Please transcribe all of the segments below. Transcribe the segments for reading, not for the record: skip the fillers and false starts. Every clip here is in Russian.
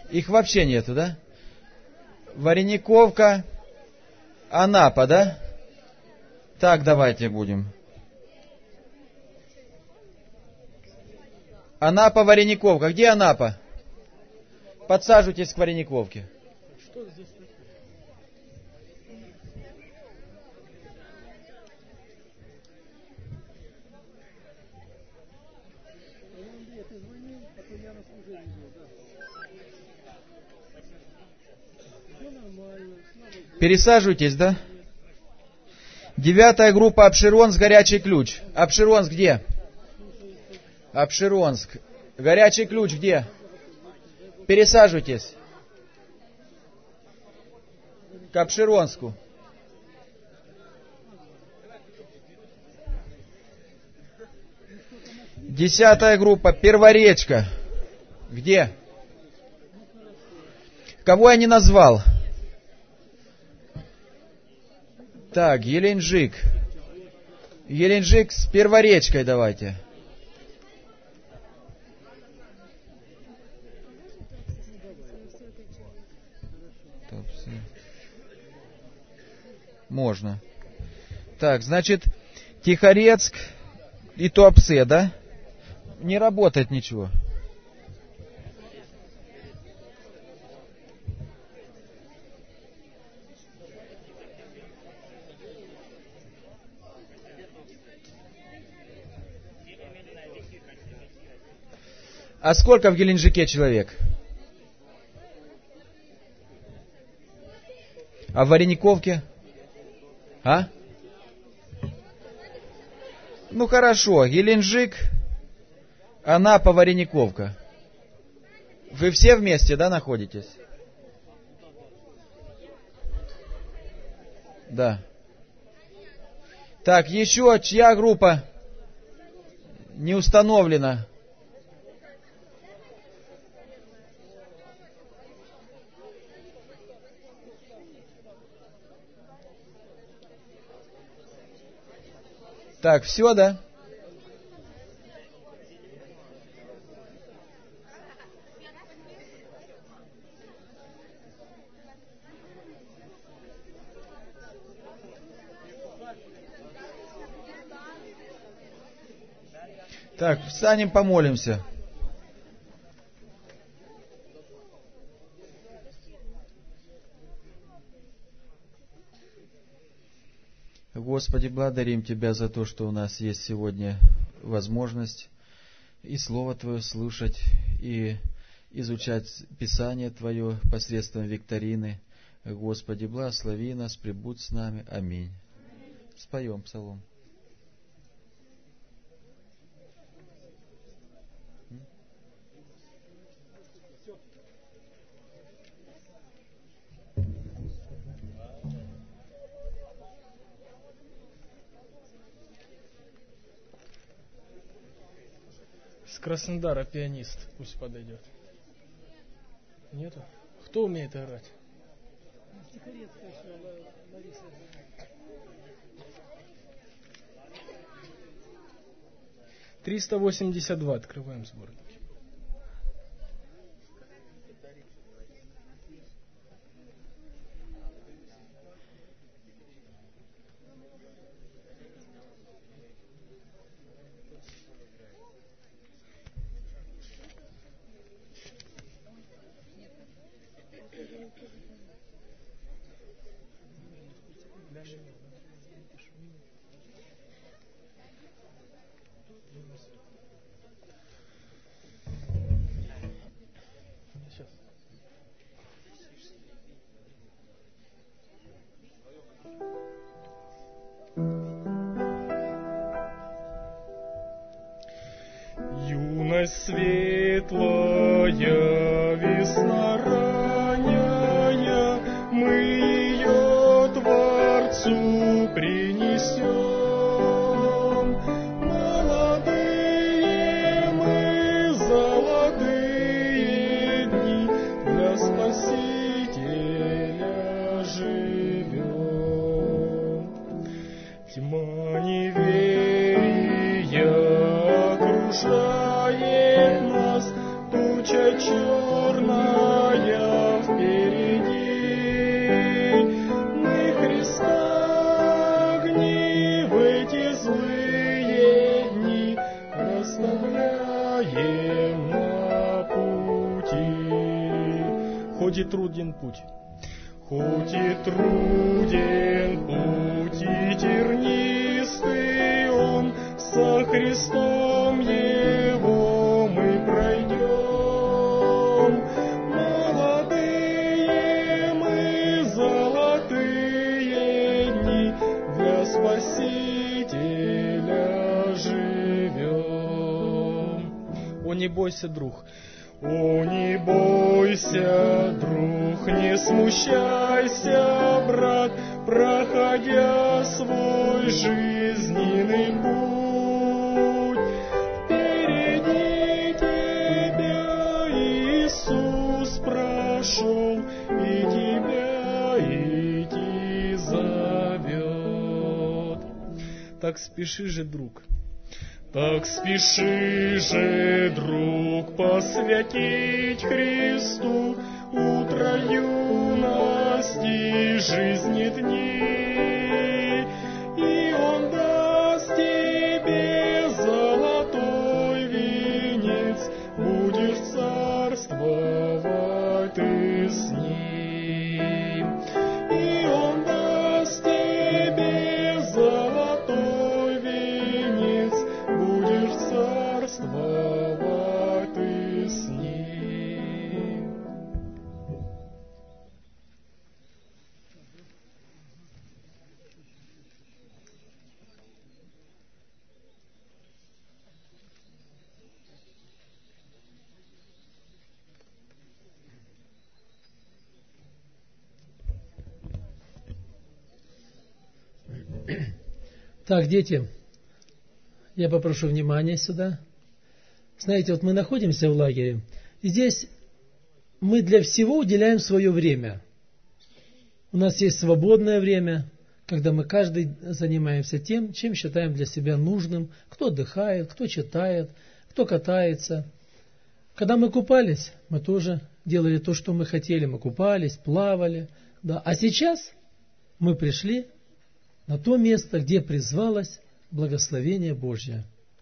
Их вообще нету, да? Варениковка, Анапа, да? Так, давайте будем. Анапа, Варениковка. Где Анапа? Подсаживайтесь к Варениковке. Что здесь? Пересаживайтесь, да? 9-я группа Апшеронск, горячий ключ. Апшеронск где? Апшеронск. Горячий ключ где? Пересаживайтесь. К Апшеронску. Десятая группа Перворечка. Где? Кого я не назвал? Так, Геленджик. Геленджик с Перворечкой давайте. Можно. Так, значит, Тихорецк и Туапсе, да? Не работает ничего. А сколько в Геленджике человек? А в Варениковке? А? Ну хорошо, Геленджик, Анапа, Варениковка. Вы все вместе, да, находитесь? Да. Так, еще чья группа не установлена? Так, все, да? Так, встанем, помолимся. Господи, благодарим Тебя за то, что у нас есть сегодня возможность и Слово Твое слушать, и изучать Писание Твое посредством викторины. Господи, благослови нас, пребудь с нами. Аминь. Споем псалом. С Краснодара пианист пусть подойдет. Нету? Кто умеет играть? 382 открываем сборники. Юность светлая, весна ранняя, мы ее Творцу принесем. Молодые мы, золотые дни, для Спасителя живем. Тьма неверия окружает нас, Хоть и труден путь, хоть и труден путь, и тернистый он, со Христом его мы пройдем. Молодые мы, золотые дни, для Спасителя живем. О, не бойся, друг! О, не бойся, друг, не смущайся, брат, проходя свой жизненный путь. Впереди тебя Иисус прошел, и тебя идти зовет. Так спеши же, друг. Так спеши же, друг, посвятить Христу утро юности жизни дни, и Он даст тебе золотой венец, будешь царствовать ты с Ним. И Он даст тебе золотой венец, будешь царствовать ты с Ним. Так, дети, я попрошу внимания сюда. Знаете, вот мы находимся в лагере, и здесь мы для всего уделяем свое время. У нас есть свободное время, когда мы каждый занимаемся тем, чем считаем для себя нужным. Кто отдыхает, кто читает, кто катается. Когда мы купались, мы тоже делали то, что мы хотели. Мы купались, плавали. Да. А сейчас мы пришли на то место, где призвалось благословение Божье.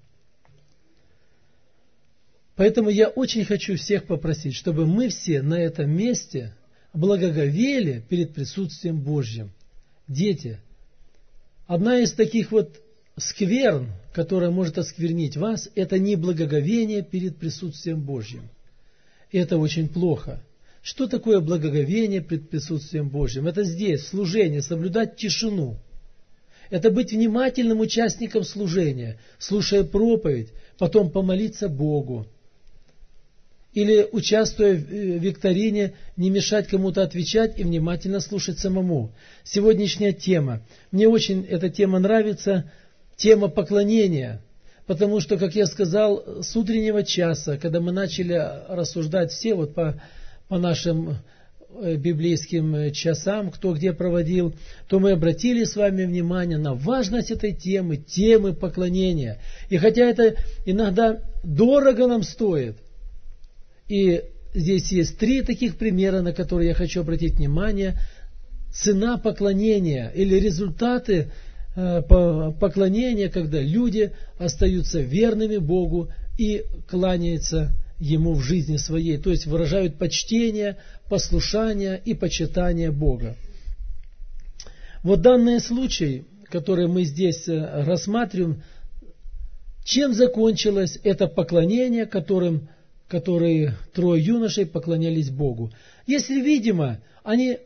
Поэтому я очень хочу всех попросить, чтобы мы все на этом месте благоговели перед присутствием Божьим. Дети, одна из таких вот скверн, которая может осквернить вас, это неблагоговение перед присутствием Божьим. И это очень плохо. Что такое благоговение перед присутствием Божьим? Это здесь, служение, соблюдать тишину. Это быть внимательным участником служения, слушая проповедь, потом помолиться Богу. Или, участвуя в викторине, не мешать кому-то отвечать и внимательно слушать самому. Сегодняшняя тема. Мне очень эта тема нравится, тема поклонения. Потому что, как я сказал, с утреннего часа, когда мы начали рассуждать все вот по нашим библейским часам, кто где проводил, то мы обратили с вами внимание на важность этой темы, темы поклонения. И хотя это иногда дорого нам стоит, и здесь есть 3 таких примера, на которые я хочу обратить внимание. Цена поклонения или результаты поклонения, когда люди остаются верными Богу и кланяются Ему в жизни своей, то есть выражают почтение, послушание и почитание Бога. Вот данный случай, который мы здесь рассматриваем, чем закончилось это поклонение, которые 3 юношей поклонялись Богу. Если видимо, они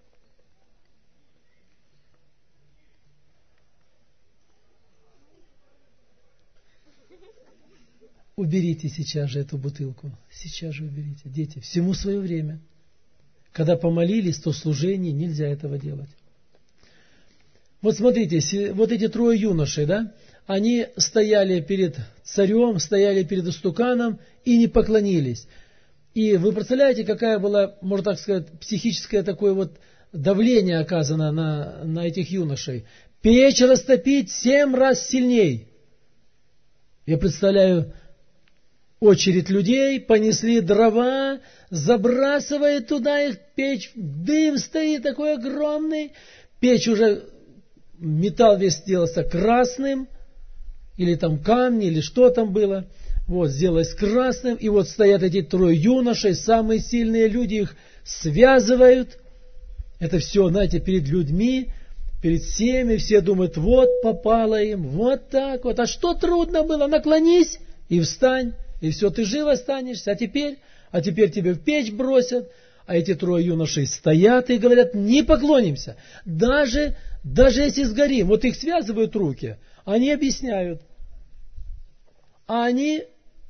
уберите сейчас же эту бутылку. Сейчас же уберите. Дети, всему свое время. Когда помолились, то в служении нельзя этого делать. Вот смотрите, вот эти 3 юношей, да, они стояли перед царем, стояли перед истуканом и не поклонились. И вы представляете, какая была, можно так сказать, психическое такое вот давление оказано на этих юношей. Печь растопить 7 раз сильней. Я представляю, очередь людей, понесли дрова, забрасывает туда их печь, дым стоит такой огромный, печь уже, металл весь сделался красным, или там камни, или что там было. вот сделалось красным, и вот стоят эти трое юношей, самые сильные люди, их связывают. Это все, знаете, перед людьми, перед всеми, все думают, вот попало им, вот так вот. А что трудно было? Наклонись и встань, и все, ты жив останешься. А теперь тебя в печь бросят. А эти трое юношей стоят и говорят, не поклонимся. Даже если сгорим, вот их связывают руки, они объясняют. А они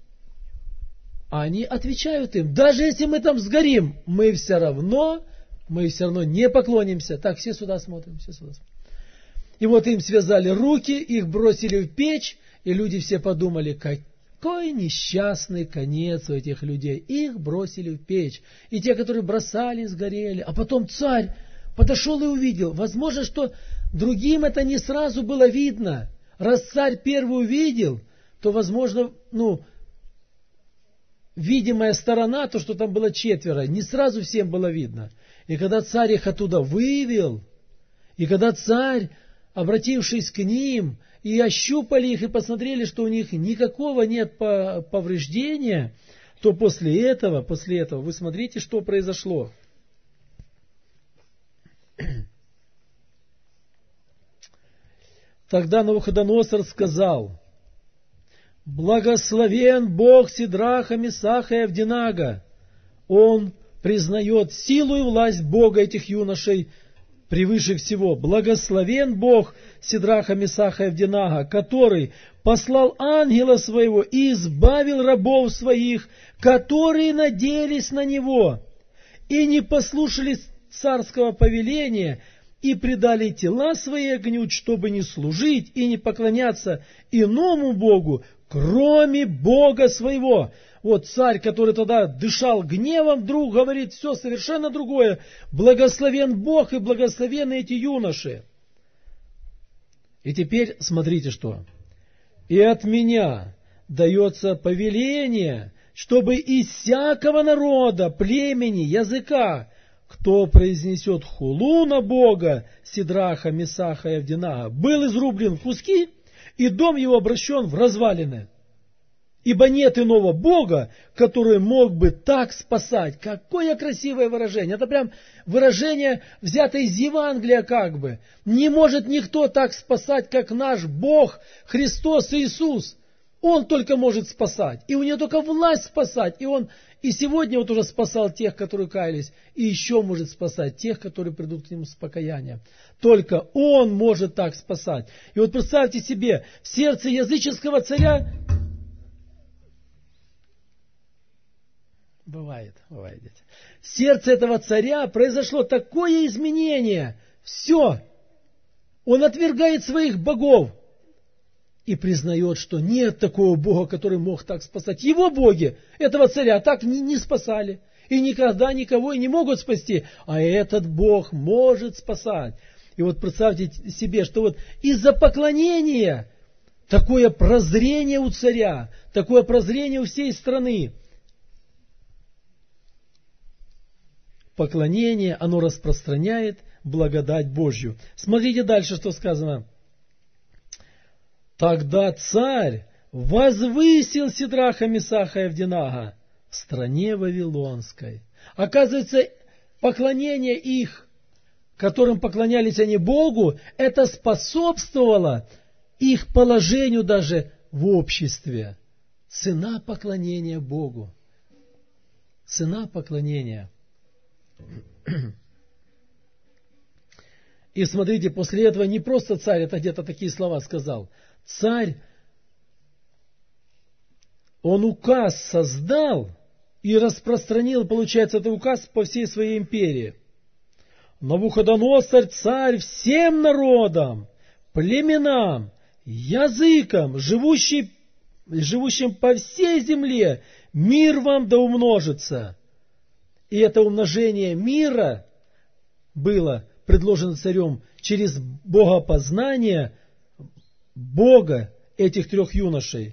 отвечают им, даже если мы там сгорим, мы все равно не поклонимся. Так, все сюда смотрим, И вот им связали руки, их бросили в печь, и люди все подумали, какой несчастный конец у этих людей. Их бросили в печь. И те, которые бросали, сгорели. А потом царь подошел и увидел. Возможно, что другим это не сразу было видно. Раз царь первый увидел, то, возможно, видимая сторона, то, что там было четверо, не сразу всем было видно. И когда царь их оттуда вывел, и когда царь, обратившись к ним, и ощупали их, и посмотрели, что у них никакого нет повреждения, то после этого, вы смотрите, что произошло. Тогда Навуходоносор сказал, «Благословен Бог Сидраха, Месаха и Авдинага! Он признает силу и власть Бога этих юношей превыше всего. Благословен Бог Сидраха, Месаха и Авдинага, который послал ангела своего и избавил рабов своих, которые надеялись на него и не послушали царского повеления, и предали тела свои огню, чтобы не служить и не поклоняться иному Богу, кроме Бога своего». Вот царь, который тогда дышал гневом, вдруг говорит все совершенно другое. Благословен Бог и благословены эти юноши. И теперь смотрите что. «И от меня дается повеление, чтобы из всякого народа, племени, языка, кто произнесет хулу на Бога, Сидраха, Месаха и Авдинага, был изрублен в куски, и дом его обращен в развалины. Ибо нет иного Бога, который мог бы так спасать». Какое красивое выражение. Это прям выражение, взятое из Евангелия как бы. Не может никто так спасать, как наш Бог, Христос Иисус. Он только может спасать. И у него только власть спасать. И он и сегодня вот уже спасал тех, которые каялись. И еще может спасать тех, которые придут к нему с покаянием. Только он может так спасать. И вот представьте себе, в сердце языческого царя... Бывает, дети. В сердце этого царя произошло такое изменение. Все. Он отвергает своих богов и признает, что нет такого Бога, который мог так спасать. Его боги этого царя так не спасали. И никогда никого и не могут спасти. А этот Бог может спасать. И вот представьте себе, что вот из-за поклонения такое прозрение у царя, такое прозрение у всей страны. Поклонение, оно распространяет благодать Божью. Смотрите дальше, что сказано. «Тогда царь возвысил Сидраха, Месаха и Авдинага в стране Вавилонской». Оказывается, поклонение их, которым поклонялись они Богу, это способствовало их положению даже в обществе. Цена поклонения Богу. Цена поклонения. И смотрите, после этого не просто царь, это где-то такие слова сказал. Царь, он указ создал и распространил, получается, этот указ по всей своей империи. Навуходоносор, царь, всем народам, племенам, языкам, живущим по всей земле, мир вам да умножится. И это умножение мира было предложено царем через богопознание Бога этих трех юношей.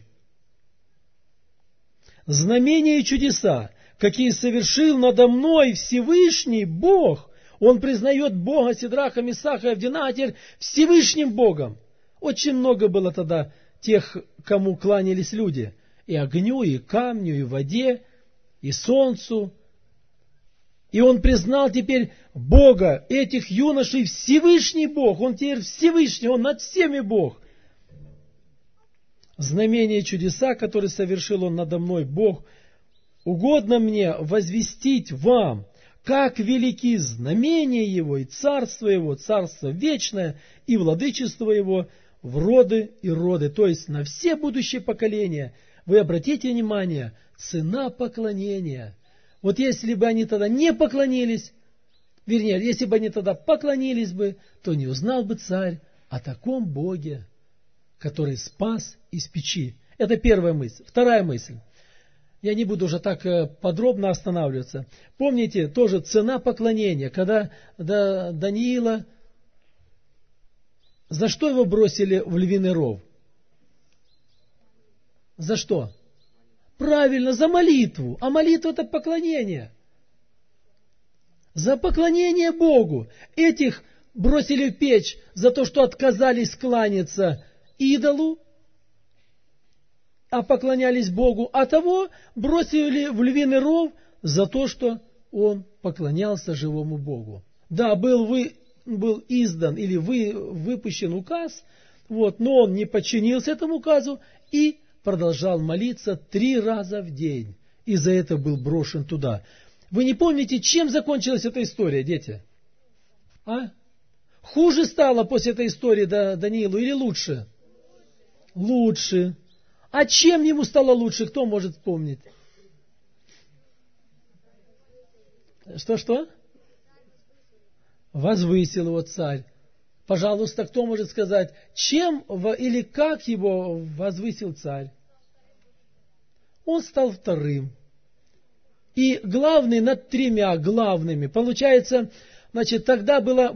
Знамения и чудеса, какие совершил надо мной Всевышний Бог, он признает Бога Сидраха, Месаха и Авдинага теперь Всевышним Богом. Очень много было тогда тех, кому кланялись люди. и огню, и камню, и воде, и солнцу. И он признал теперь Бога, этих юношей, Всевышний Бог. Он теперь Всевышний, он над всеми Бог. Знамения и чудеса, которые совершил он надо мной, Бог, угодно мне возвестить вам, как велики знамения Его и Царство Его, Царство вечное и владычество Его в роды и роды, то есть на все будущие поколения. Вы обратите внимание, цена поклонения. Вот если бы они тогда не поклонились, вернее, если бы они тогда поклонились бы, то не узнал бы царь о таком Боге, который спас из печи. Это первая мысль. Вторая мысль. Я не буду уже так подробно останавливаться. Помните, тоже цена поклонения, когда Даниила, за что его бросили в львиный ров? За что? Правильно, за молитву. А молитва – это поклонение. За поклонение Богу. Этих бросили в печь за то, что отказались кланяться идолу, а поклонялись Богу, а того бросили в львиный ров за то, что он поклонялся живому Богу. Да, был издан или выпущен указ, но он не подчинился этому указу и продолжал молиться 3 раза в день. И за это был брошен туда. Вы не помните, чем закончилась эта история, дети? Хуже стало после этой истории Даниилу или лучше? Лучше. А чем ему стало лучше, кто может вспомнить? Что? Возвысил его царь. Пожалуйста, кто может сказать, чем или как его возвысил царь? Он стал вторым. И главный над 3 главными. Получается, тогда было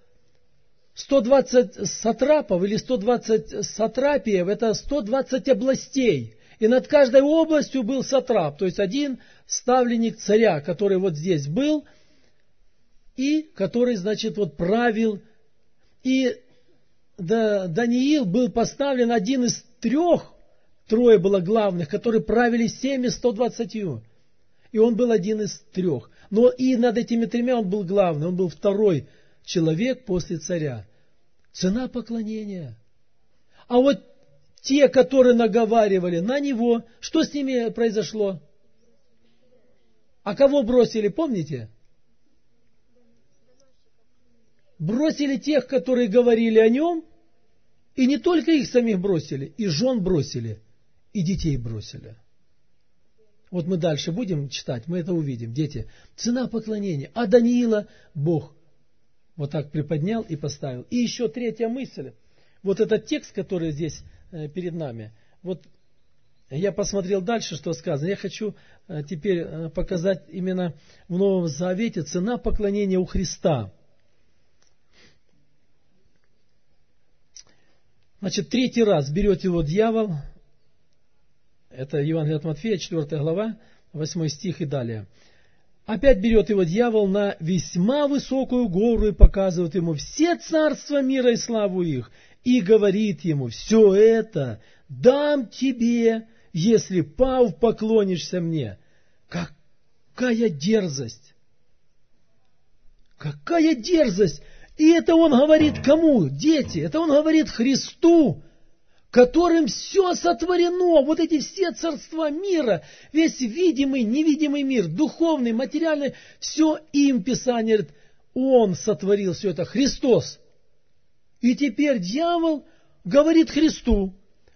120 сатрапов или 120 сатрапиев, это 120 областей. И над каждой областью был сатрап, то есть один ставленник царя, который здесь был, и который, правил. И Даниил был поставлен один из 3, 3 было главных, которые правили всеми 120. И он был один из 3. Но и над этими 3 он был главный, он был второй человек после царя. Цена поклонения. А те, которые наговаривали на него, что с ними произошло? А кого бросили, помните? Бросили тех, которые говорили о нем, и не только их самих бросили, и жен бросили, и детей бросили. Мы дальше будем читать, мы это увидим, дети. Цена поклонения. А Даниила Бог так приподнял и поставил. И еще 3 мысль. Этот текст, который здесь перед нами. Я посмотрел дальше, что сказано. Я хочу теперь показать именно в Новом Завете цена поклонения у Христа. 3 раз берет его дьявол. Это Евангелие от Матфея, 4 глава, 8 стих и далее. Опять берет его дьявол на весьма высокую гору и показывает ему все царства мира и славу их, и говорит ему: все это дам тебе, если, пав, поклонишься мне. Какая дерзость! Какая дерзость! И это он говорит кому? Дети, это он говорит Христу, которым все сотворено, эти все царства мира, весь видимый, невидимый мир, духовный, материальный, все им, Писание говорит, он сотворил все это, Христос. И теперь дьявол говорит Христу: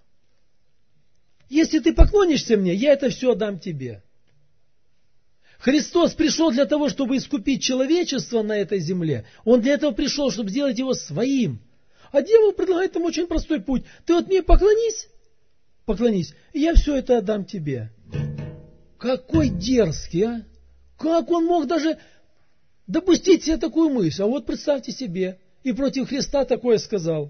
если ты поклонишься мне, я это все отдам тебе. Христос пришел для того, чтобы искупить человечество на этой земле. Он для этого пришел, чтобы сделать его своим. А дьявол предлагает ему очень простой путь. Ты мне поклонись, и я все это отдам тебе. Какой дерзкий, а! Как он мог даже допустить себе такую мысль? А представьте себе, и против Христа такое сказал.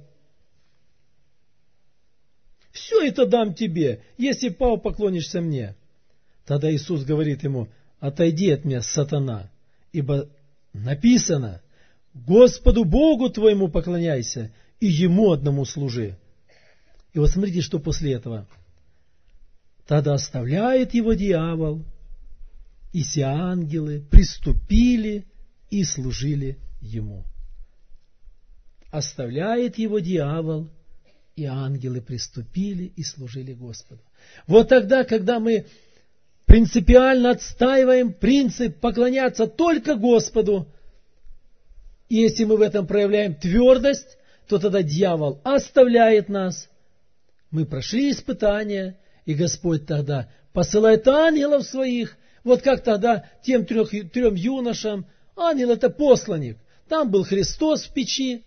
Все это дам тебе, если, пав, поклонишься мне. Тогда Иисус говорит ему: отойди от меня, сатана, ибо написано: Господу Богу твоему поклоняйся, и Ему одному служи. И смотрите, что после этого. тогда оставляет его дьявол, и все ангелы приступили и служили ему. Оставляет его дьявол, и ангелы приступили и служили Господу. Вот тогда, когда мы принципиально отстаиваем принцип поклоняться только Господу, и если мы в этом проявляем твердость, то тогда дьявол оставляет нас. Мы прошли испытания, и Господь тогда посылает ангелов своих. Вот как тогда тем трем юношам. Ангел — это посланник. Там был Христос в печи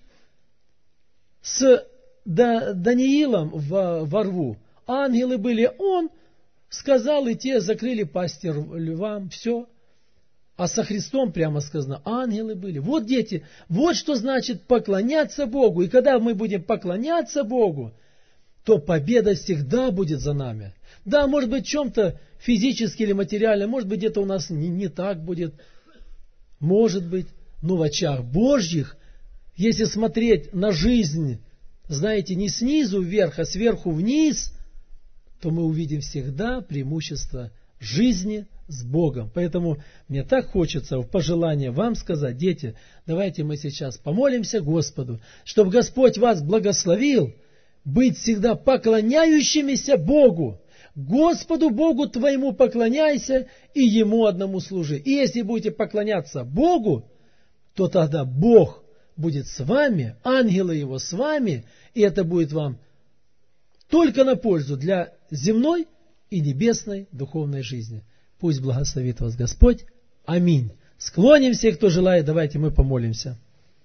с Даниилом во рву. Ангелы были, он сказал, и те закрыли пасти львам. Все. А со Христом прямо сказано, ангелы были. Вот, дети, вот что значит поклоняться Богу. И когда мы будем поклоняться Богу, то победа всегда будет за нами. Да, может быть, в чем-то физически или материально, может быть, где-то у нас не так будет. Может быть, но в очах Божьих, если смотреть на жизнь, знаете, не снизу вверх, а сверху вниз, то мы увидим всегда преимущество жизни с Богом. Поэтому мне так хочется в пожелание вам сказать, дети, давайте мы сейчас помолимся Господу, чтобы Господь вас благословил быть всегда поклоняющимися Богу. Господу Богу твоему поклоняйся и Ему одному служи. И если будете поклоняться Богу, то тогда Бог будет с вами, ангелы Его с вами, и это будет вам только на пользу для земной и небесной духовной жизни. Пусть благословит вас Господь. Аминь. Склонимся, кто желает, давайте мы помолимся.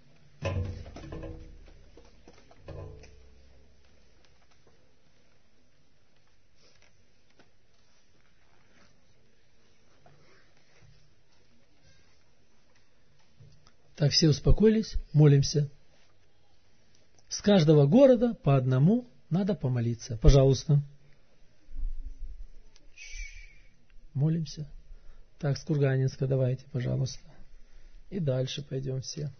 Так, все успокоились, молимся. С каждого города по одному надо помолиться. Пожалуйста. Молимся. Так, с Курганинска давайте, пожалуйста. И дальше пойдем все.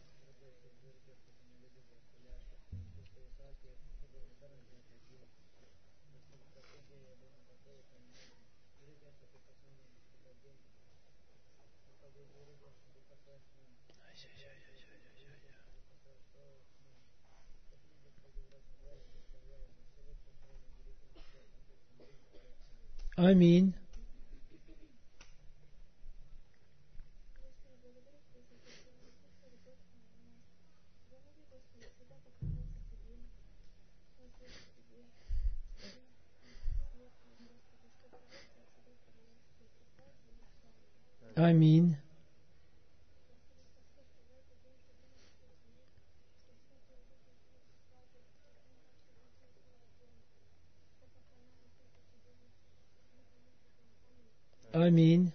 Аминь. Аминь. Аминь.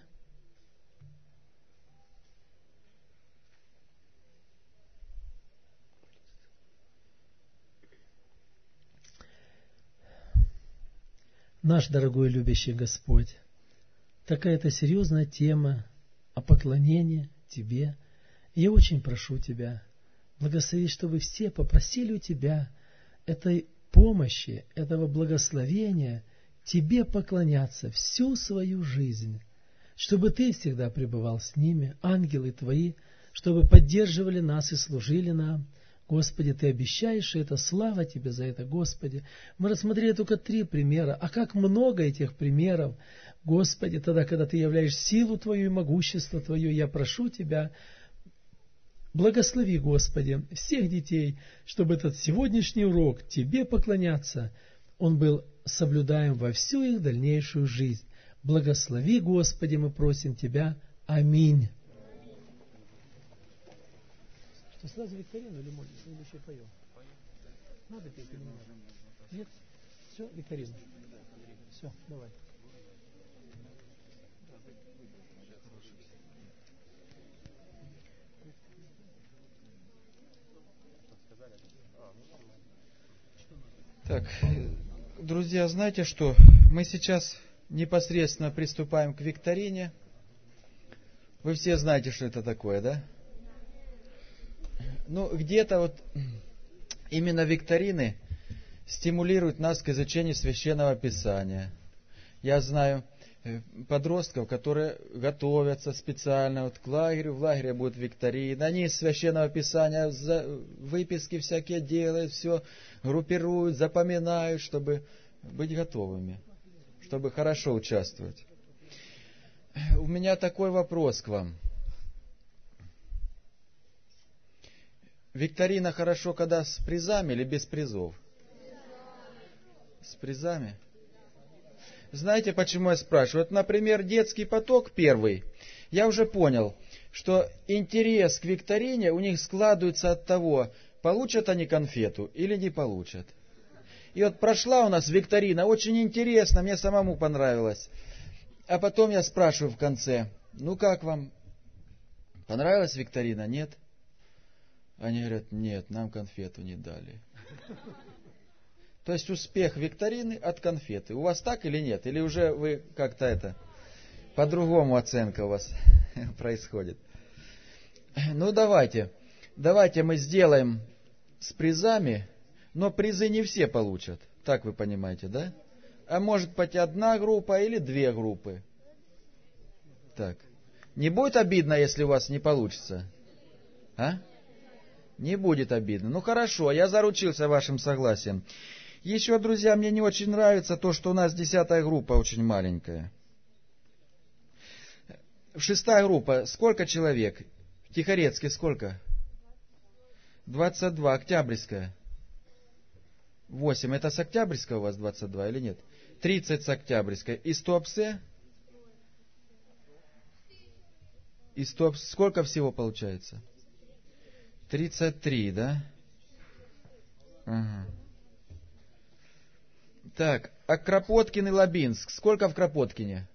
Наш дорогой любящий Господь, такая-то серьезная тема о поклонении Тебе. Я очень прошу Тебя, благослови, чтобы все попросили у Тебя этой помощи, этого благословения Тебе поклоняться всю свою жизнь, чтобы Ты всегда пребывал с ними, ангелы Твои, чтобы поддерживали нас и служили нам. Господи, Ты обещаешь, и это слава Тебе за это, Господи. Мы рассмотрели только 3 примера, а как много этих примеров. Господи, тогда, когда Ты являешь силу Твою и могущество Твое, я прошу Тебя, благослови, Господи, всех детей, чтобы этот сегодняшний урок Тебе поклоняться, он был соблюдаем во всю их дальнейшую жизнь. Благослови, Господи, мы просим Тебя. Аминь. Что, сразу викторину или можно? Или еще поем? Надо петь или не надо? Нет? Все, викторину. Все, давай. Так, друзья, знаете что? Мы сейчас непосредственно приступаем к викторине. Вы все знаете, что это такое, да? Ну, где-то вот именно викторины стимулируют нас к изучению Священного Писания. Я знаю подростков, которые готовятся специально вот к лагерю. В лагере будет викторина. Они из Священного Писания выписки всякие делают, все группируют, запоминают, чтобы быть готовыми, чтобы хорошо участвовать. У меня такой вопрос к вам. Викторина хорошо, когда с призами или без призов? С призами? Знаете, почему я спрашиваю? Вот, например, детский поток первый. Я уже понял, что интерес к викторине у них складывается от того, получат они конфету или не получат. И вот прошла у нас викторина, очень интересно, мне самому понравилось. А потом я спрашиваю в конце, ну как вам? Понравилась викторина? Нет? Они говорят, нет, нам конфету не дали. То есть успех викторины от конфеты. У вас так или нет? Или уже вы как-то по-другому оценка у вас происходит? Ну давайте мы сделаем с призами, но призы не все получат. Так вы понимаете, да? А может быть одна группа или две группы. Так. Не будет обидно, если у вас не получится? А? Не будет обидно. Ну хорошо, я заручился вашим согласием. Еще, друзья, мне не очень нравится то, что у нас 10-я группа очень маленькая. 6-я группа, сколько человек? В Тихорецке сколько? 22. Октябрьская? 8. Это с Октябрьской у вас 22 или нет? 30 с Октябрьской. И Туапсе? И Туапсе сколько всего получается? 33, да? Ага. Так, а Кропоткин и Лабинск. Сколько в Кропоткине?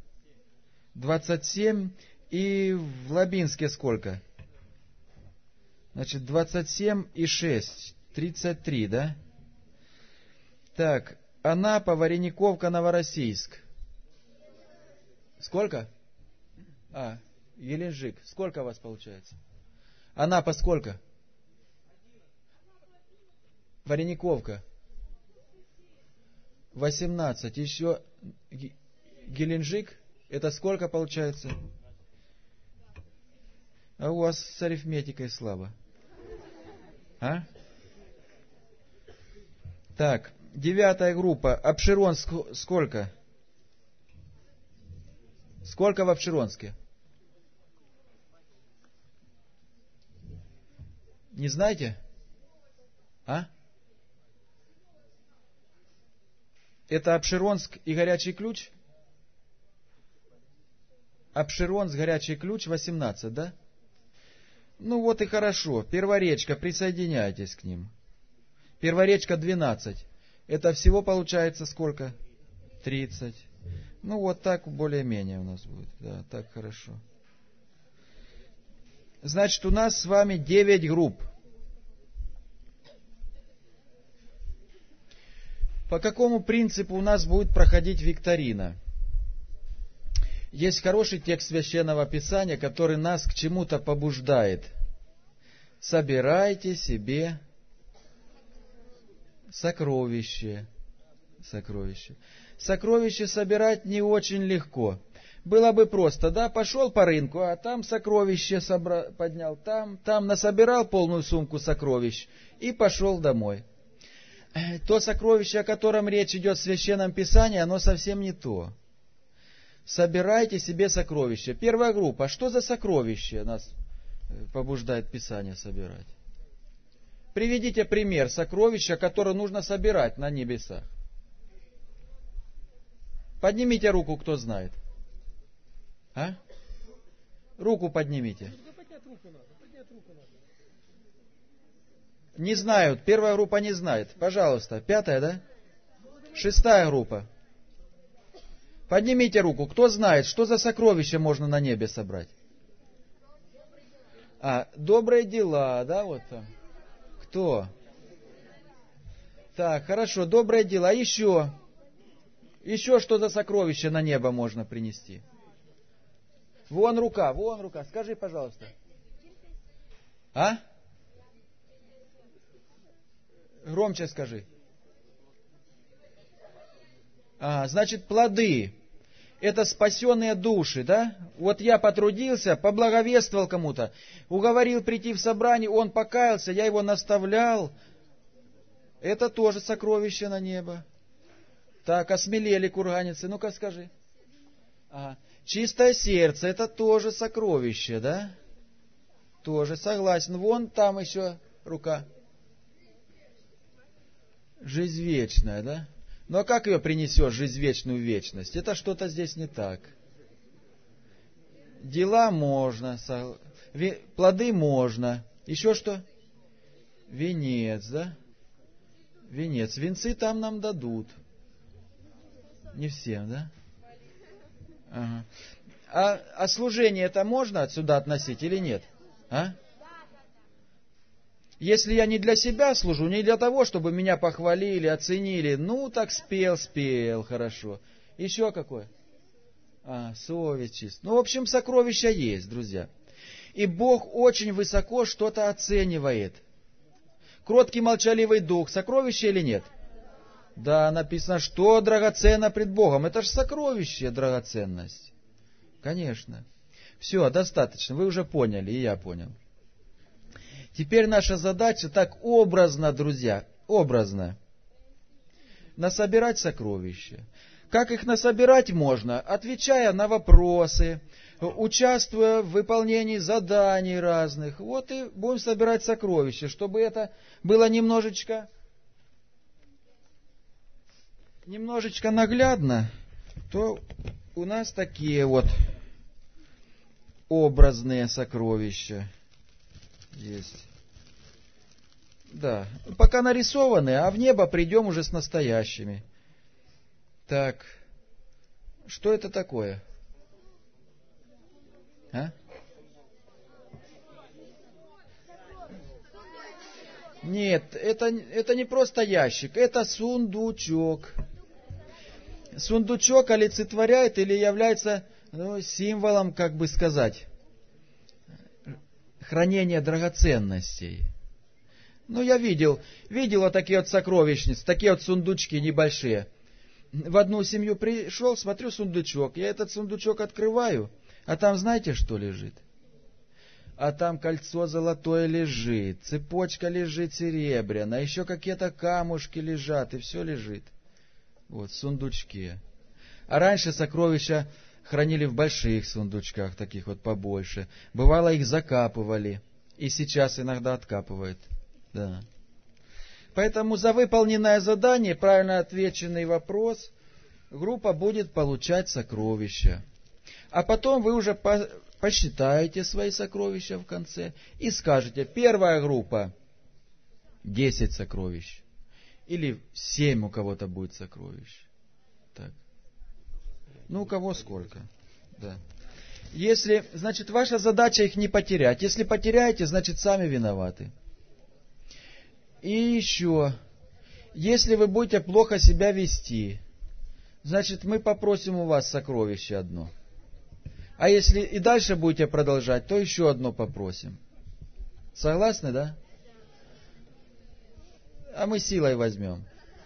27. И в Лабинске сколько? Значит, 27 и 6. 33, да? Так, Анапа, Варениковка, Новороссийск. Сколько? Геленджик. Сколько у вас получается? Анапа сколько? Варениковка. 18. Еще Геленджик. Это сколько получается? А у вас с арифметикой слабо. А? Так, 9-я группа. Апшерон сколько? Сколько в Апшеронске? Не знаете? А? Это Апшеронск и Горячий Ключ? Апшеронск, Горячий Ключ, 18, да? Ну вот и хорошо. Перворечка, присоединяйтесь к ним. Перворечка 12. Это всего получается сколько? 30. Ну вот так более-менее у нас будет. Да, так хорошо. Значит, у нас с вами 9 групп. По какому принципу у нас будет проходить викторина? Есть хороший текст Священного Писания, который нас к чему-то побуждает. Собирайте себе сокровище. Сокровище собирать не очень легко. Было бы просто, да, пошел по рынку, а там сокровище поднял, там насобирал полную сумку сокровищ и пошел домой. То сокровище, о котором речь идет в Священном Писании, оно совсем не то. Собирайте себе сокровища. Первая группа. Что за сокровище нас побуждает Писание собирать? Приведите пример сокровища, которое нужно собирать на небесах. Поднимите руку, кто знает. А? Руку поднимите. Не знают. Первая группа не знает. Пожалуйста. 5-я, да? 6-я группа. Поднимите руку. Кто знает, что за сокровище можно на небе собрать? Добрые дела, да, вот там. Кто? Так, хорошо, добрые дела. Еще что за сокровище на небо можно принести? Вон рука. Скажи, пожалуйста. Громче скажи. Значит, плоды — это спасенные души, да? Вот я потрудился, поблаговествовал кому-то, уговорил прийти в собрание, он покаялся, я его наставлял. Это тоже сокровище на небо. Так, осмелели курганицы. Ну-ка скажи. Чистое сердце — это тоже сокровище, да? Тоже согласен. Вон там еще рука. Жизнь вечная, да? Ну а как ее принесешь, жизнь вечную в вечность? Это что-то здесь не так. Дела можно, плоды можно. Еще что? Венец, да? Венец. Венцы там нам дадут. Не всем, да? Ага. А служение это можно отсюда относить или нет? Если я не для себя служу, не для того, чтобы меня похвалили, оценили, ну так спел, хорошо. Еще какое? Совесть чист. Ну, в общем, сокровища есть, друзья. И Бог очень высоко что-то оценивает. Кроткий молчаливый дух, сокровище или нет? Да, написано, что драгоценно пред Богом. Это же сокровище, драгоценность. Конечно. Все, достаточно. Вы уже поняли, и я понял. Теперь наша задача так образно, друзья, образно. Насобирать сокровища. Как их насобирать можно? Отвечая на вопросы, участвуя в выполнении заданий разных. Вот и будем собирать сокровища. Чтобы это было немножечко наглядно, то у нас такие вот образные сокровища есть. Да, пока нарисованные, а в небо придем уже с настоящими. Так, что это такое? Нет, это не просто ящик, это сундучок. Сундучок олицетворяет или является символом, как бы сказать, хранения драгоценностей. Я видел вот такие вот сокровищницы, такие вот сундучки небольшие. В одну семью пришел, смотрю сундучок, я этот сундучок открываю, а там знаете, что лежит? А там кольцо золотое лежит, цепочка лежит серебряная, еще какие-то камушки лежат, и все лежит. Вот, в сундучке. А раньше сокровища хранили в больших сундучках, таких вот побольше. Бывало, их закапывали. И сейчас иногда откапывают. Да. Поэтому за выполненное задание, правильно отвеченный вопрос, группа будет получать сокровища. А потом вы уже посчитаете свои сокровища в конце и скажете, первая группа 10 сокровищ. Или 7 у кого-то будет сокровищ. Так. У кого сколько. Да. Значит, ваша задача их не потерять. Если потеряете, значит, сами виноваты. И еще, если вы будете плохо себя вести, значит, мы попросим у вас сокровище одно. А если и дальше будете продолжать, то еще одно попросим. Согласны, да? А мы силой возьмем.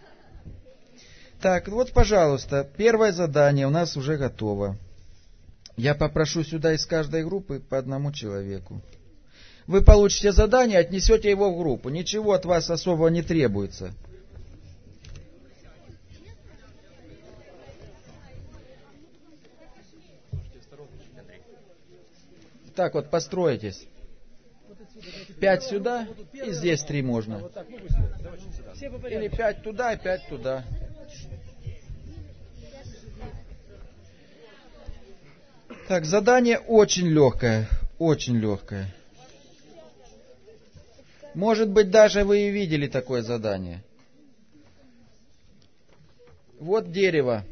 Так, вот, пожалуйста, первое задание у нас уже готово. Я попрошу сюда из каждой группы по одному человеку. Вы получите задание, отнесете его в группу. Ничего от вас особо не требуется. Так вот, построитесь. 5 сюда, и здесь 3 можно. Или 5 туда, и 5 туда. Так, задание очень легкое. Очень легкое. Может быть, даже вы и видели такое задание. Вот дерево.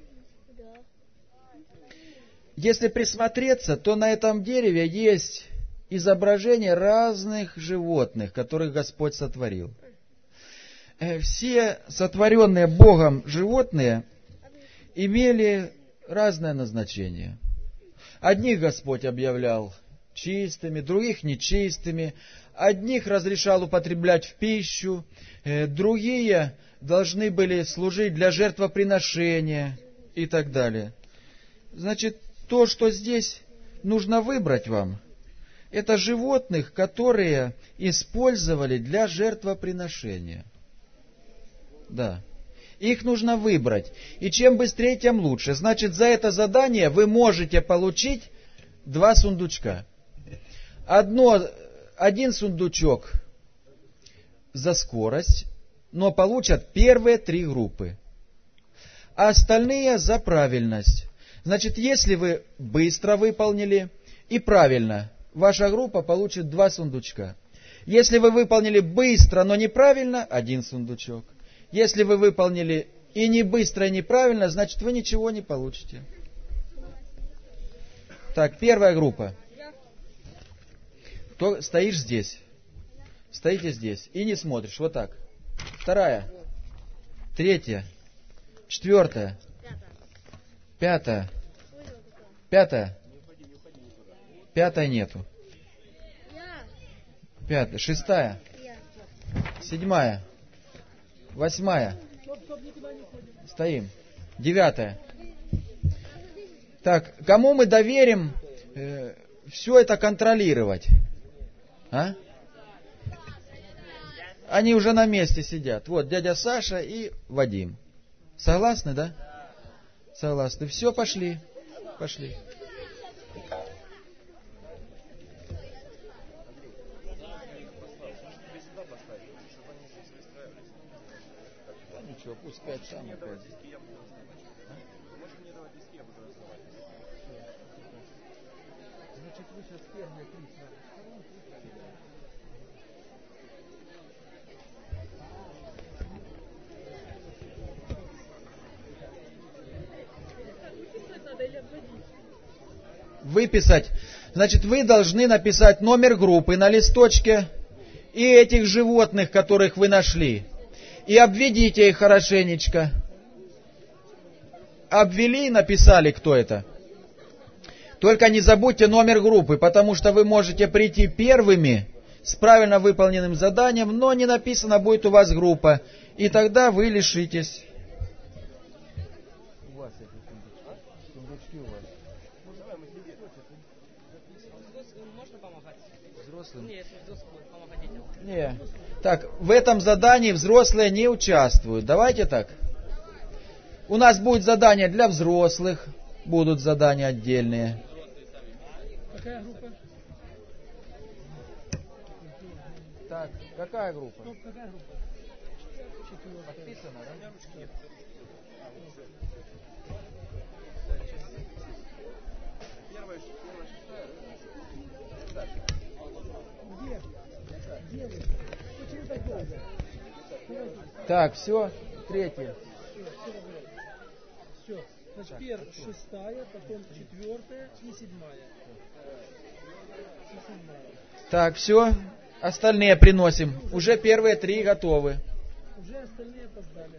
Если присмотреться, то на этом дереве есть изображение разных животных, которых Господь сотворил. Все сотворенные Богом животные имели разное назначение. Одних Господь объявлял чистыми, других нечистыми. Одних разрешал употреблять в пищу, другие должны были служить для жертвоприношения. и так далее. Значит, то, что здесь нужно выбрать вам, это животных, которые использовали для жертвоприношения. Да. Их нужно выбрать. И чем быстрее, тем лучше. Значит, за это задание вы можете получить 2 сундучка. Один сундучок за скорость, но получат первые 3 группы. А остальные за правильность. Значит, если вы быстро выполнили и правильно, ваша группа получит 2 сундучка. Если вы выполнили быстро, но неправильно, 1 сундучок. Если вы выполнили и не быстро, и неправильно, значит, вы ничего не получите. Так, первая группа. То стоишь здесь. Стоите здесь и не смотришь. Вот так. Вторая. Третья. Четвертая. Пятая. Пятая. Пятая нету. Пятая. Шестая. Седьмая. 8. Стоим. 9. Так, кому мы доверим все это контролировать? А? Они уже на месте сидят. Вот дядя Саша и Вадим. Согласны, да? Согласны. Все, пошли. Пошли. Ничего, пусть 5 сам опять. Значит, вы сейчас первые 3 выписать. Значит, вы должны написать номер группы на листочке и этих животных, которых вы нашли. И обведите их хорошенечко. Обвели и написали, кто это. Только не забудьте номер группы, потому что вы можете прийти первыми с правильно выполненным заданием, но не написано будет у вас группа. И тогда вы лишитесь. У вас эти сундучки у вас. Можно помогать? Взрослым? Нет, взрослым помогать детям. Не. Так, в этом задании взрослые не участвуют. Давайте так. У нас будет задание для взрослых, будут задания отдельные. Какая группа? Так, какая группа? Ну, какая группа? Подписано, да? Где вы? Почему так долго? Так, все, третье. Все. Значит, первая, 6-я, потом 4-я и 7-я. Так, все, остальные приносим. Уже первые 3 готовы. Уже остальные опоздали.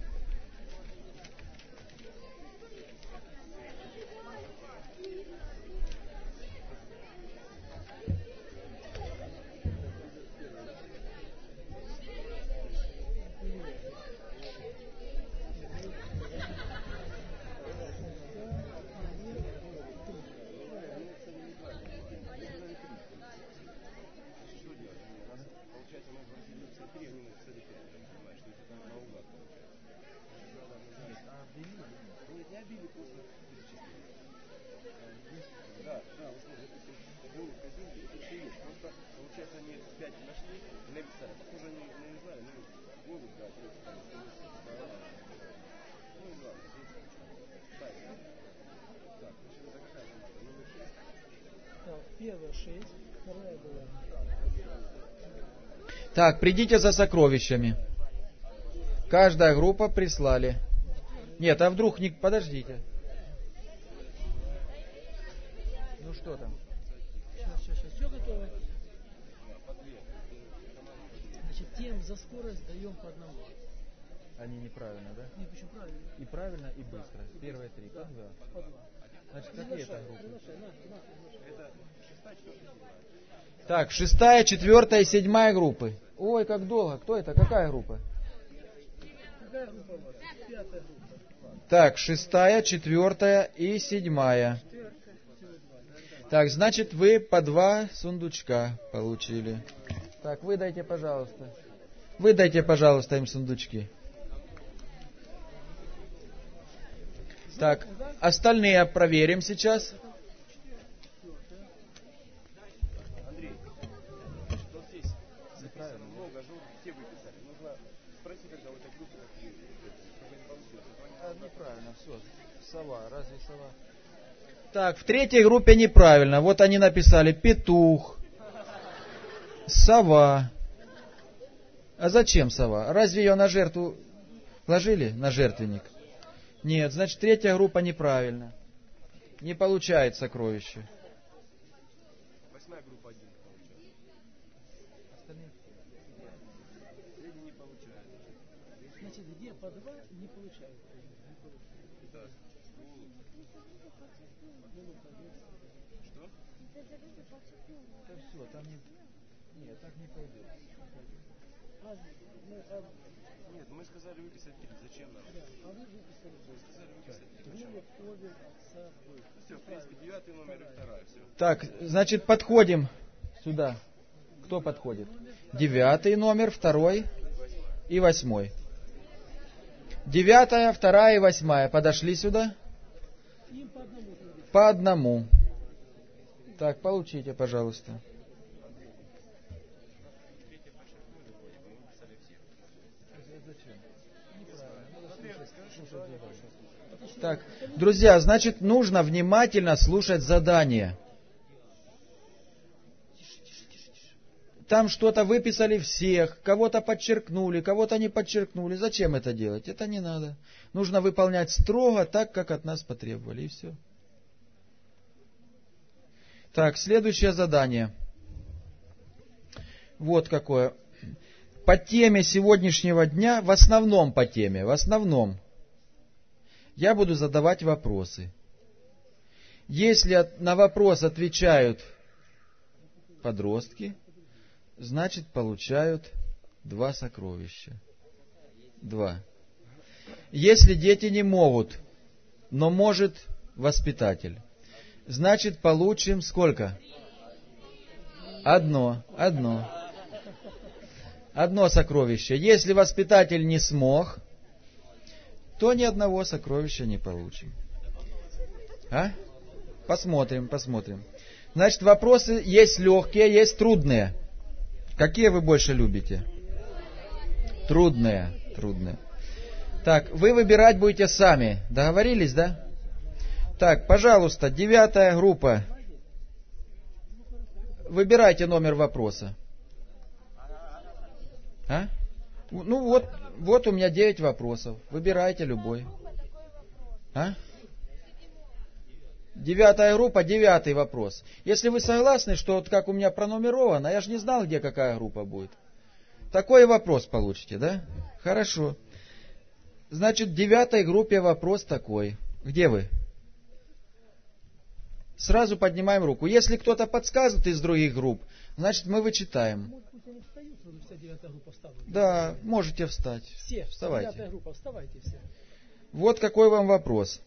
Первая 6, вторая была. Так, придите за сокровищами. Каждая группа прислали. Нет, а вдруг не... Подождите. Ну что там? Сейчас, все готово. Значит, тем за скорость даем по одному. Они неправильно, да? Нет, почему правильно? И правильно, и быстро. Первые 3. Да, по 2. Значит, какие это группы? Это Так, 6-я, 4-я и 7-я группы. Ой, как долго. Кто это? Какая группа? Так, 6, 4 и 7. Так, значит, вы по 2 сундучка получили. Так, выдайте, пожалуйста. Выдайте, пожалуйста, им сундучки. Так, остальные проверим сейчас. Андрей, что здесь записано много, все выписали. Нужно спросить, когда в этой группе Неправильно, все. Сова, разве сова? Так, в третьей группе неправильно. Вот они написали петух, сова. А зачем сова? Разве ее на жертву ложили, на жертвенник? Нет, значит, третья группа неправильно. Не получает сокровище. 8 группа 1 получает. Остальные не получают. Значит, где по 2 не получают. Да. Что? Да все, там не... Нет, так не пойдет. Нет, мы сказали выписать 3. Зачем нам? А вы выписали. Мы сказали выписать 3. Все, в принципе, 9 номер и 2. Все. Так, значит, подходим сюда. Кто подходит? 9 номер, 2 и 8. 9, 2 и 8. Подошли сюда? По одному. Так, получите, пожалуйста. Так, друзья, значит, нужно внимательно слушать задание. Там что-то выписали всех, кого-то подчеркнули, кого-то не подчеркнули. Зачем это делать? Это не надо. Нужно выполнять строго так, как от нас потребовали, и все. Так, следующее задание. Вот какое. По теме сегодняшнего дня, в основном по теме, я буду задавать вопросы. Если на вопрос отвечают подростки, значит, получают 2 сокровища. 2. Если дети не могут, но может воспитатель, значит, получим сколько? 1 сокровище. Если воспитатель не смог, то ни одного сокровища не получим. А? Посмотрим. Значит, вопросы есть легкие, есть трудные. Какие вы больше любите? Трудные. Так, вы выбирать будете сами. Договорились, да? Так, пожалуйста, 9 группа. Выбирайте номер вопроса. А? Ну вот у меня 9 вопросов. Выбирайте любой. А? 9 группа, 9 вопрос. Если вы согласны, что вот как у меня пронумеровано, я же не знал, где какая группа будет. Такой вопрос получите, да? Хорошо. Значит, в 9 группе вопрос такой. Где вы? Сразу поднимаем руку. Если кто-то подсказывает из других групп, значит, мы вычитаем. Да, можете встать. Все, вставайте. 9 группа, вставайте все. Вот какой вам вопрос.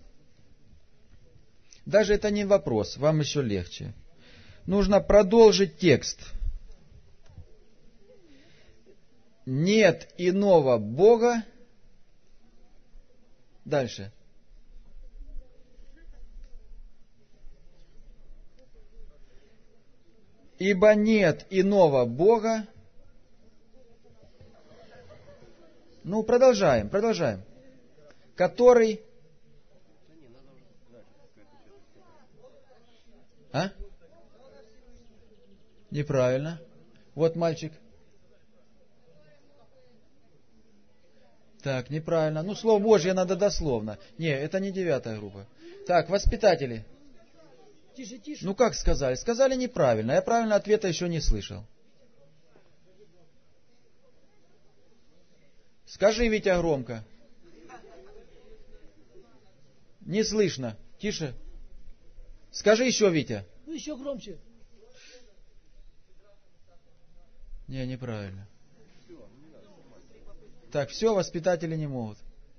Даже это не вопрос, вам еще легче. Нужно продолжить текст. Нет иного Бога. Дальше. Ибо нет иного Бога. Ну, продолжаем. Который... А? Неправильно. Вот мальчик. Так, неправильно. Ну, Слово Божье надо дословно. Не, это не 9 группа. Так, воспитатели. Тише. Ну, как сказали? Сказали неправильно. Я правильного ответа еще не слышал. Скажи, Витя, громко. Не слышно. Тише. Скажи еще, Витя. Ну, еще громче. Не, неправильно. Так, все, воспитатели не могут.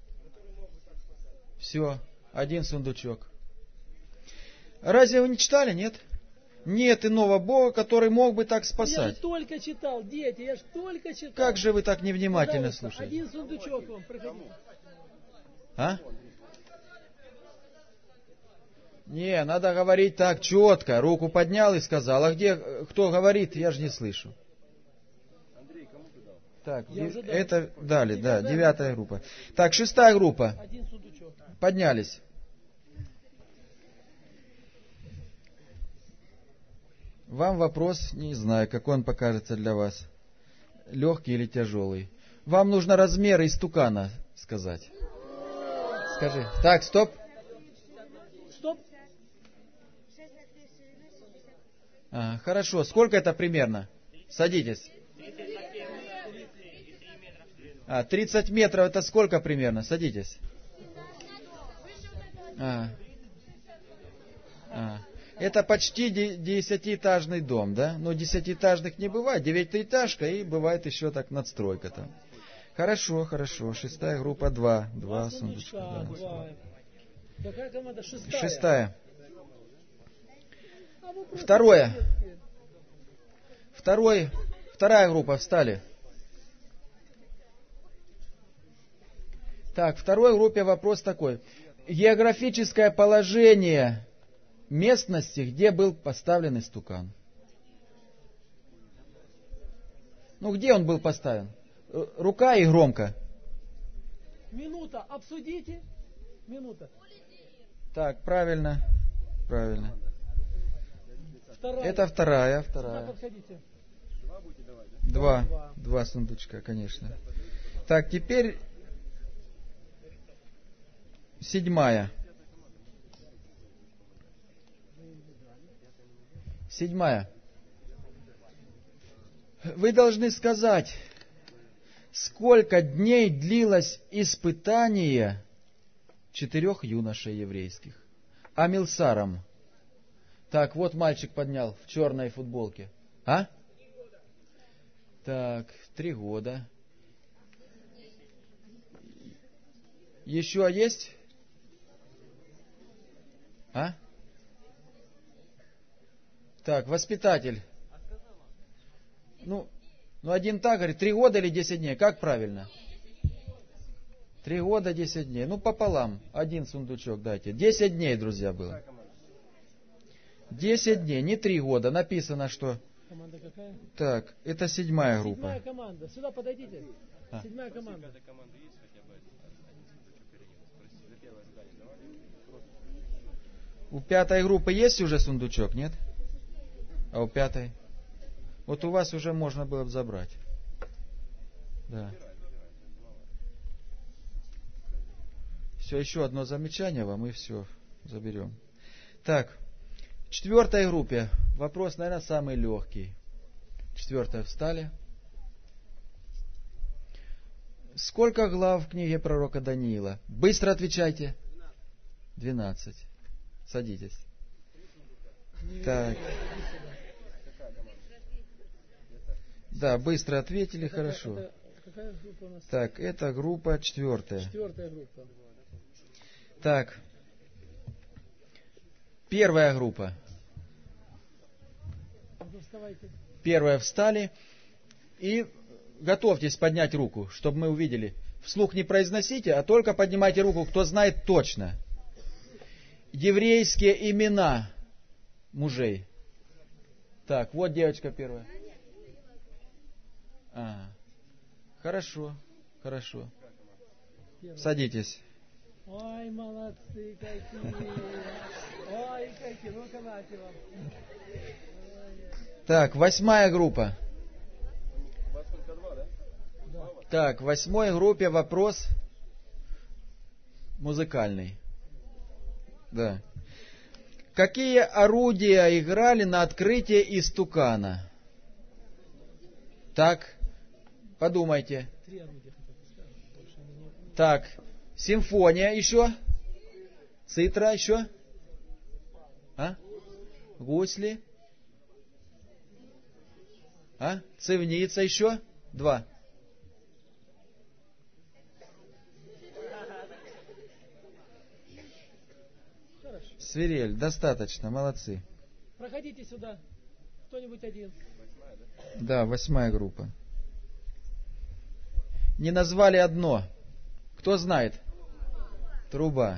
Все, один сундучок. Разве вы не читали, нет? Нет иного Бога, который мог бы так Я же спасать. только читал, дети, я же только читал. Как же вы так невнимательно Пожалуйста, слушаете? один сундучок вам, проходите. А? Не, надо говорить так четко. Руку поднял и сказал. А где, кто говорит, я же не слышу. Андрей, кому ты дал? Так, Я уже дал. это дали, да, 9-я 9-я группа. Так, 6-я группа. Один сундучок. Поднялись. Вам вопрос, не знаю, какой он покажется для вас. Легкий или тяжелый. Вам нужно размеры истукана сказать. Скажи. Так, стоп. Стоп. Хорошо. Сколько это примерно? Садитесь. 30 метров это сколько примерно? Садитесь. Это почти 10-этажный дом, да? Но 10-этажных не бывает. 9-этажка и бывает еще так надстройка там. Хорошо, хорошо. 6-я группа 2. 2 сундучка. Да. 2. Какая команда? 6-я. 6-я. А вы просто Второе. молодцы. Вторая группа, встали. Так, второй группе вопрос такой. Географическое положение местности, где был поставлен истукан. Ну, где он был поставлен? Рука и громко. Минута, обсудите. Минута. Так, правильно. Правильно. Вторая. Это вторая. Сюда подходите. Два сундучка, конечно. Так, теперь 7-я. 7-я. Вы должны сказать, сколько дней длилось испытание 4 юношей еврейских. Амилсаром. Так, вот мальчик поднял в черной футболке. А? Так, 3 года. Еще есть? А? Так, воспитатель. Ну, один так говорит, 3 года или 10 дней? Как правильно? 3 года, 10 дней. Ну, пополам. Один сундучок дайте. 10 дней, друзья, было. 10 дней, не 3 года. Написано, что... Команда какая? Так, это 7-я группа. 7-я команда. Сюда подойдите. 7-я команда. Команда есть хотя бы один сундучок или нет? Спроси, за первое задание давали? У 5-й группы есть уже сундучок, нет? А у 5-й? Вот у вас уже можно было бы забрать. Да. Все, еще одно замечание вам, и все, заберем. Так, 4-й группе. Вопрос, наверное, самый легкий. 4-я встали. Сколько глав в книге пророка Даниила? Быстро отвечайте. 12. Садитесь. Так. Да, быстро ответили, хорошо. Какая группа у нас? Так, это группа 4-я. 4-я группа. Так. 1-я группа. Вставайте. 1-я встали. И готовьтесь поднять руку, чтобы мы увидели. Вслух не произносите, а только поднимайте руку, кто знает точно. Еврейские имена мужей. Так, вот девочка первая. Хорошо, хорошо. Садитесь. Ой, молодцы какие. Ой, какие. Ну-ка, нате вам. Так, 8-я группа. У вас только 2, да? Так, в 8-й группе вопрос музыкальный. Да. Какие орудия играли на открытии истукана? Так, подумайте. 3 орудия хотя бы скажем. Больше не... Так, симфония еще? Цитра еще? Гусли? Цивница еще? 2. Свирель, достаточно, молодцы. Проходите сюда. Кто-нибудь один. Да, 8 группа. Не назвали одно. Кто знает? Труба.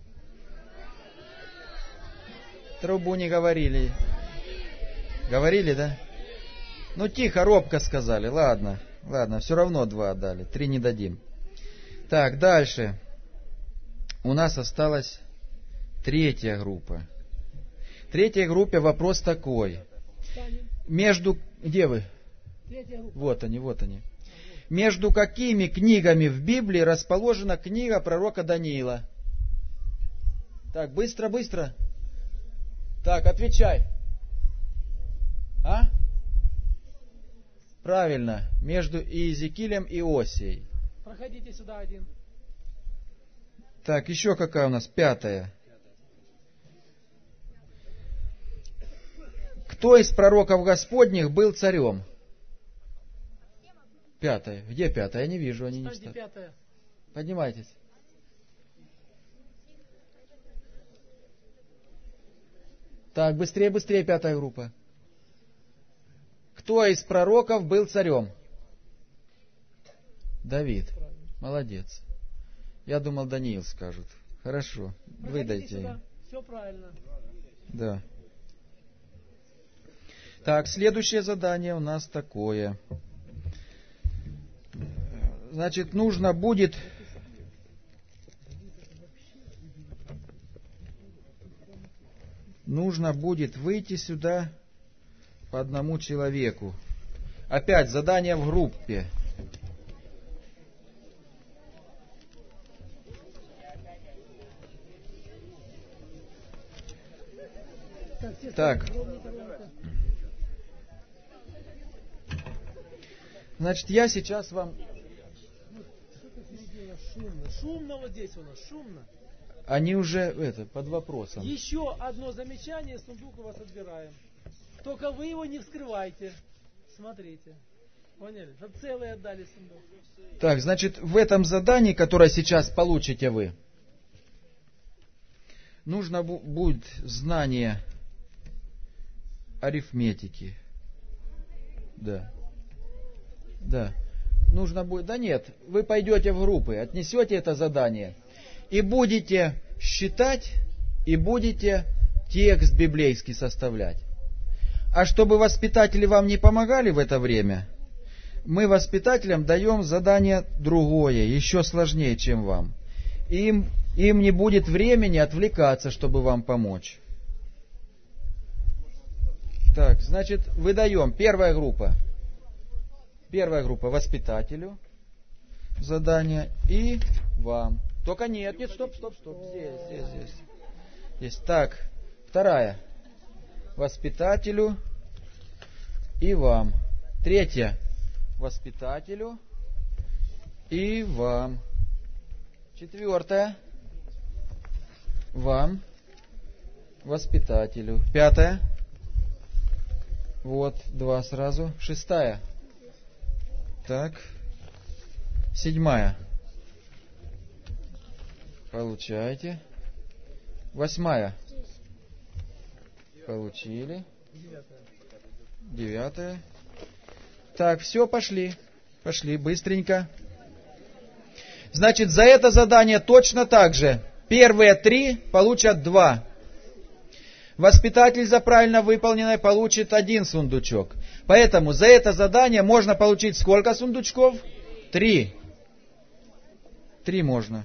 Трубу не говорили. Говорили, да? Ну, тихо, робко сказали. Ладно, все равно 2 отдали. 3 не дадим. Так, дальше. У нас осталась 3 группа. В 3 группе вопрос такой. Между... Где вы? Вот они. Между какими книгами в Библии расположена книга пророка Даниила? Так, быстро. Так, отвечай. А? Правильно. Между Иезекиилем и Осией. Проходите сюда один. Так, еще какая у нас? 5. Кто из пророков Господних был царем? 5. Где 5? Я не вижу, они не встали. 5. Поднимайтесь. Так, быстрее, 5 группа. Кто из пророков был царем? Давид. Молодец. Я думал, Даниил скажут. Хорошо. Выдайте им. Все правильно. Да. Так, следующее задание у нас такое. Значит, нужно будет выйти сюда по одному человеку. Опять задание в группе. Так. Значит, я сейчас вам... Шумно вот здесь у нас, шумно. Они уже под вопросом. Еще одно замечание, сундук у вас отбираем. Только вы его не вскрывайте. Смотрите. Поняли? Чтобы целый отдали сундук. Так, значит, в этом задании, которое сейчас получите вы, нужно будет знание арифметики. Да. Нужно будет... Да нет, вы пойдете в группы, отнесете это задание и будете считать, и будете текст библейский составлять. А чтобы воспитатели вам не помогали в это время, мы воспитателям даем задание другое, еще сложнее, чем вам. Им не будет времени отвлекаться, чтобы вам помочь. Так, значит, выдаем. Первая группа воспитателю задание и вам. Только нет, стоп. Здесь. Так, 2. Воспитателю и вам. 3. Воспитателю и вам. 4. Вам. Воспитателю. 5. Вот, 2 сразу. 6. Так. 7. Получаете. 8. Получили. 9. Так, все, пошли. Пошли, быстренько. Значит, за это задание точно так же. Первые 3 получат 2. Воспитатель за правильно выполненное получит 1 сундучок. Поэтому за это задание можно получить сколько сундучков? 3. 3 можно.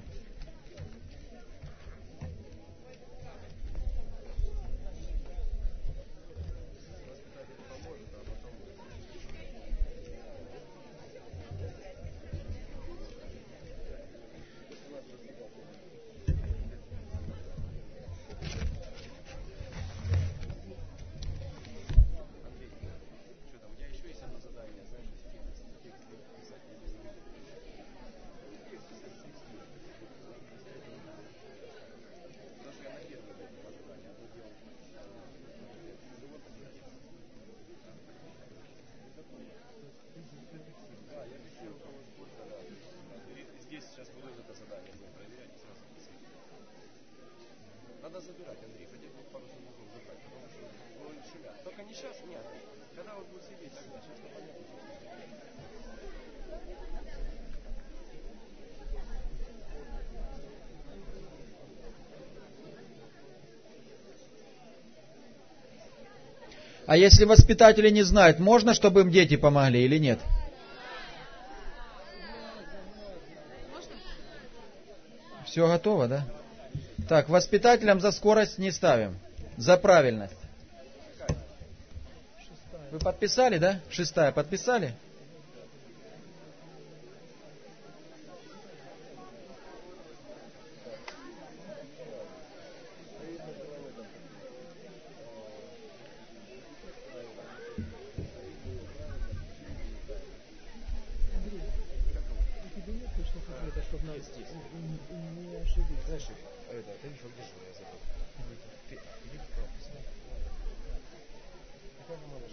Надо забирать, Андрей, пойди пару секунд забрать, потому что они шумят. Только не сейчас, нет. Когда вот будет сидеть, тогда сейчас-то понятно. А если воспитатели не знают, можно, чтобы им дети помогли или нет? Все готово, да? Так, воспитателям за скорость не ставим. За правильность. Вы подписали, да? 6-я подписали? Знаешь, это, ты еще где же я забыл? Иди вправо, посмотри. Какая команда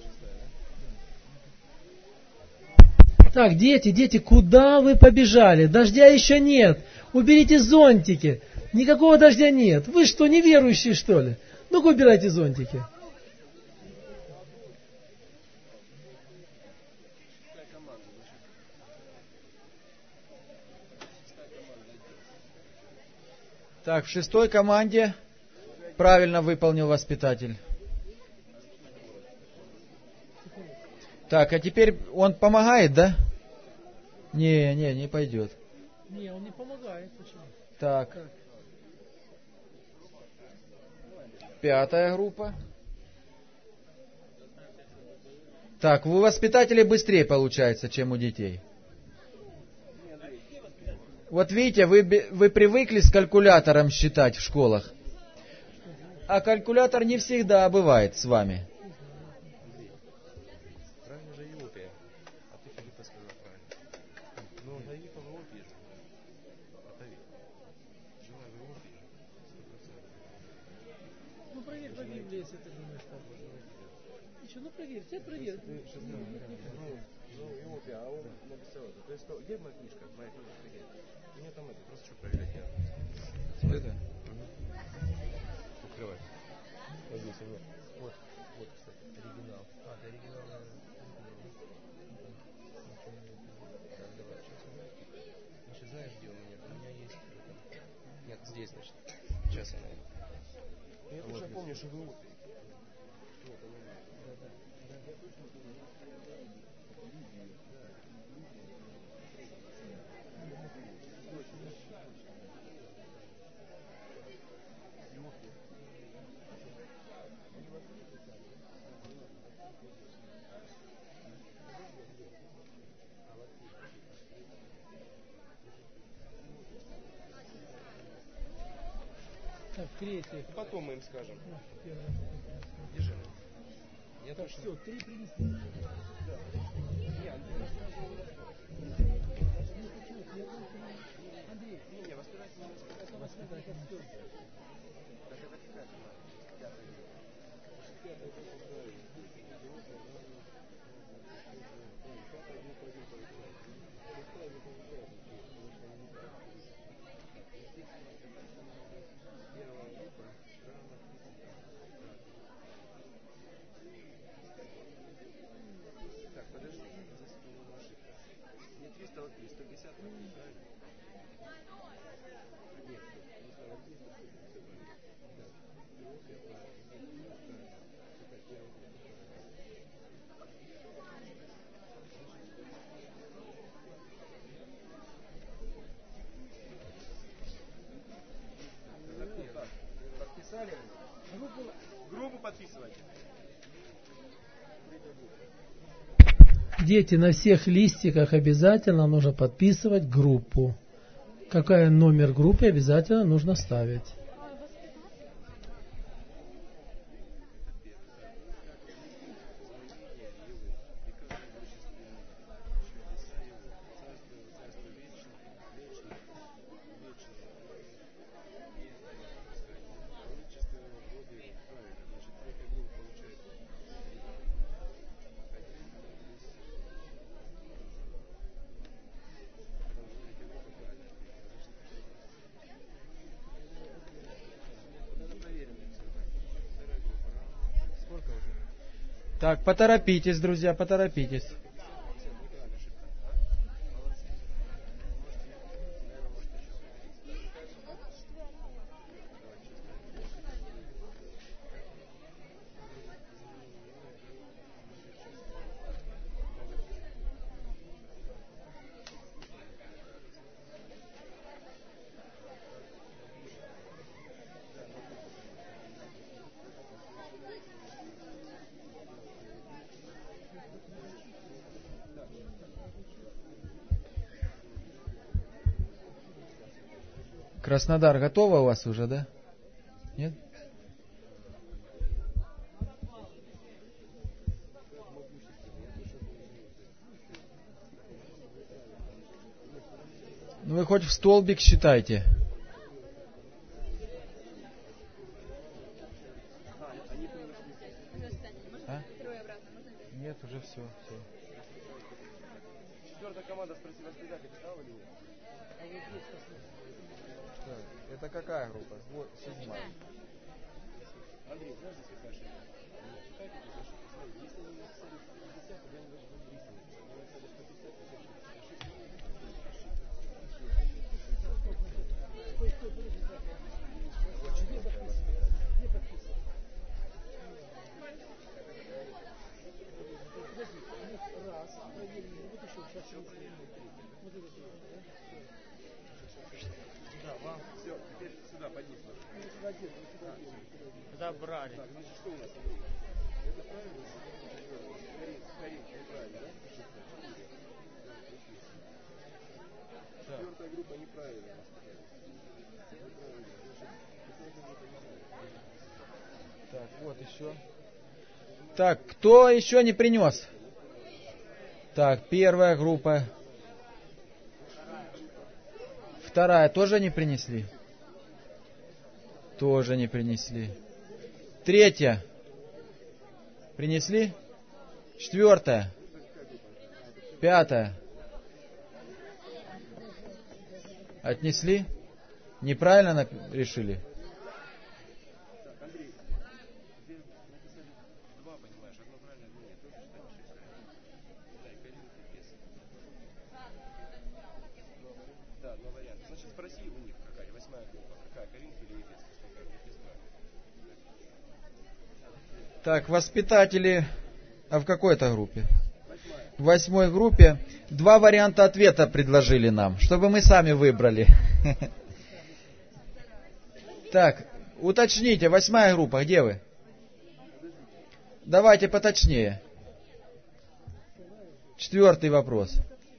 6-я, да? Так, дети, куда вы побежали? Дождя еще нет. Уберите зонтики. Никакого дождя нет. Вы что, неверующие, что ли? Ну-ка, убирайте зонтики. Так, в 6-й команде правильно выполнил воспитатель. Так, а теперь он помогает, да? Не пойдет. Не, он не помогает. Почему? Так. 5-я группа. Так, у воспитателей быстрее получается, чем у детей. Вот видите, вы привыкли с калькулятором считать в школах. А калькулятор не всегда бывает с вами. Правильно же Европе. А ты Филиппа сказал правильно. Ну, Гаифа в Европе же. Это ведь. Жила в Европе же. 100%. Ну, проверь по Библии, если ты думаешь, что это. Ты что, ну проверь, все проверь. Ну, Европе, а он написал это. То есть, где моя книжка? Моя книжка где? У меня там это, просто что проверять не надо. Это? Открывай. Вот здесь, вот. Вот, кстати, оригинал. А, это оригинал, наверное. Так, давай, сейчас. Значит, знаешь, где у меня? У меня есть... Нет, здесь, значит. Сейчас я найду. Я уже помню, что вы... Так, 3-й. Потом мы им скажем. Первый. Держи. Я Так, точно... все, 3 принесли. Не, Андрей рассказывал. Андрей, Не, воспитательный. воспитатель. Так это какая команда? Так, подожди, здесь ошибка. Не 300 локтей, 150 локтей, правильно? Нет, 300 локтей, 150 локтей. Да, Европе, правильно. Какая первая группа? Подписали? Группу подписывайте. Дети, на всех листиках обязательно нужно подписывать группу. Какая номер группы обязательно нужно ставить. Так, поторопитесь, друзья, поторопитесь. Краснодар готово у вас уже, да? Нет? Ну вы хоть в столбик считайте. А? Нет, уже все. Четвертая команда, спроси воспитателя, читал или нет? Это какая группа? Вот, 7-я. Андрей, знаешь, здесь какая ошибка? Читайте эти ошибки. Смотри, если они написали 50, то я не должен быть 300. Они написали 150, то да, вам все, теперь сюда поднись. Забрали. Так, значит, что у нас, Андрей? Это правильно? Карин, неправильно, да? Четвертая группа неправильная. Так, вот еще. Так, кто еще не принес? Так, первая группа. Вторая тоже не принесли? Тоже не принесли. Третья. Принесли? Четвертая. Пятая. Отнесли? Неправильно решили? Андрей, здесь написали два, понимаешь, одно правильно, одно нет. Тоже считаешь 6. Да, два варианта. Значит, спроси у них, какая 8-я группа, какая, Коринф или Ефес? Так, воспитатели. А в какой это группе? В 8-й группе. Два варианта ответа предложили нам, чтобы мы сами выбрали. Так, уточните, 8-я группа, где вы? Давайте поточнее. 4-й вопрос.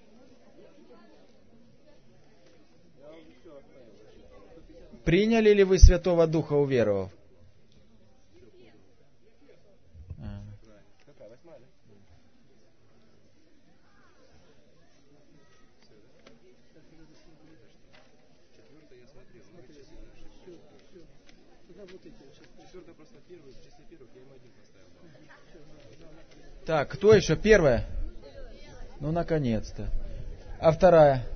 Приняли ли вы Святого Духа, уверовав? Какая, 8-я, да? Четвертая я смотрел, но вычислили ошибки. Четвертая просто первая, в числе первых я ему один поставил. Так, кто еще? Первая? Ну, наконец-то. А вторая?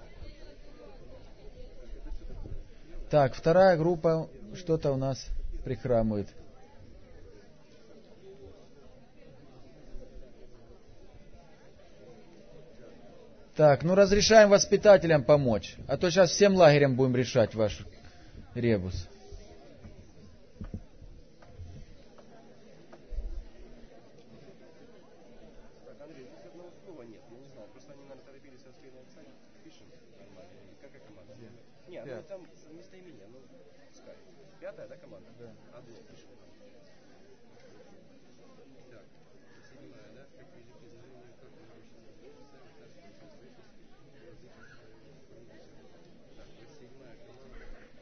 Так, вторая группа что-то у нас прихрамывает. Так, ну разрешаем воспитателям помочь. А то сейчас всем лагерем будем решать ваш ребус. Так, Андрей, здесь одного слова нет, я не знаю. Просто они, наверное, торопились успеть написать. Пишем нормально. Какая команда? Не, ну там местоимение, ну пускай. 5-я, да, команда? Да. Одно пишем. Так, 7-я, да? Как велики знамения, как могущество. Так, 7-я команда.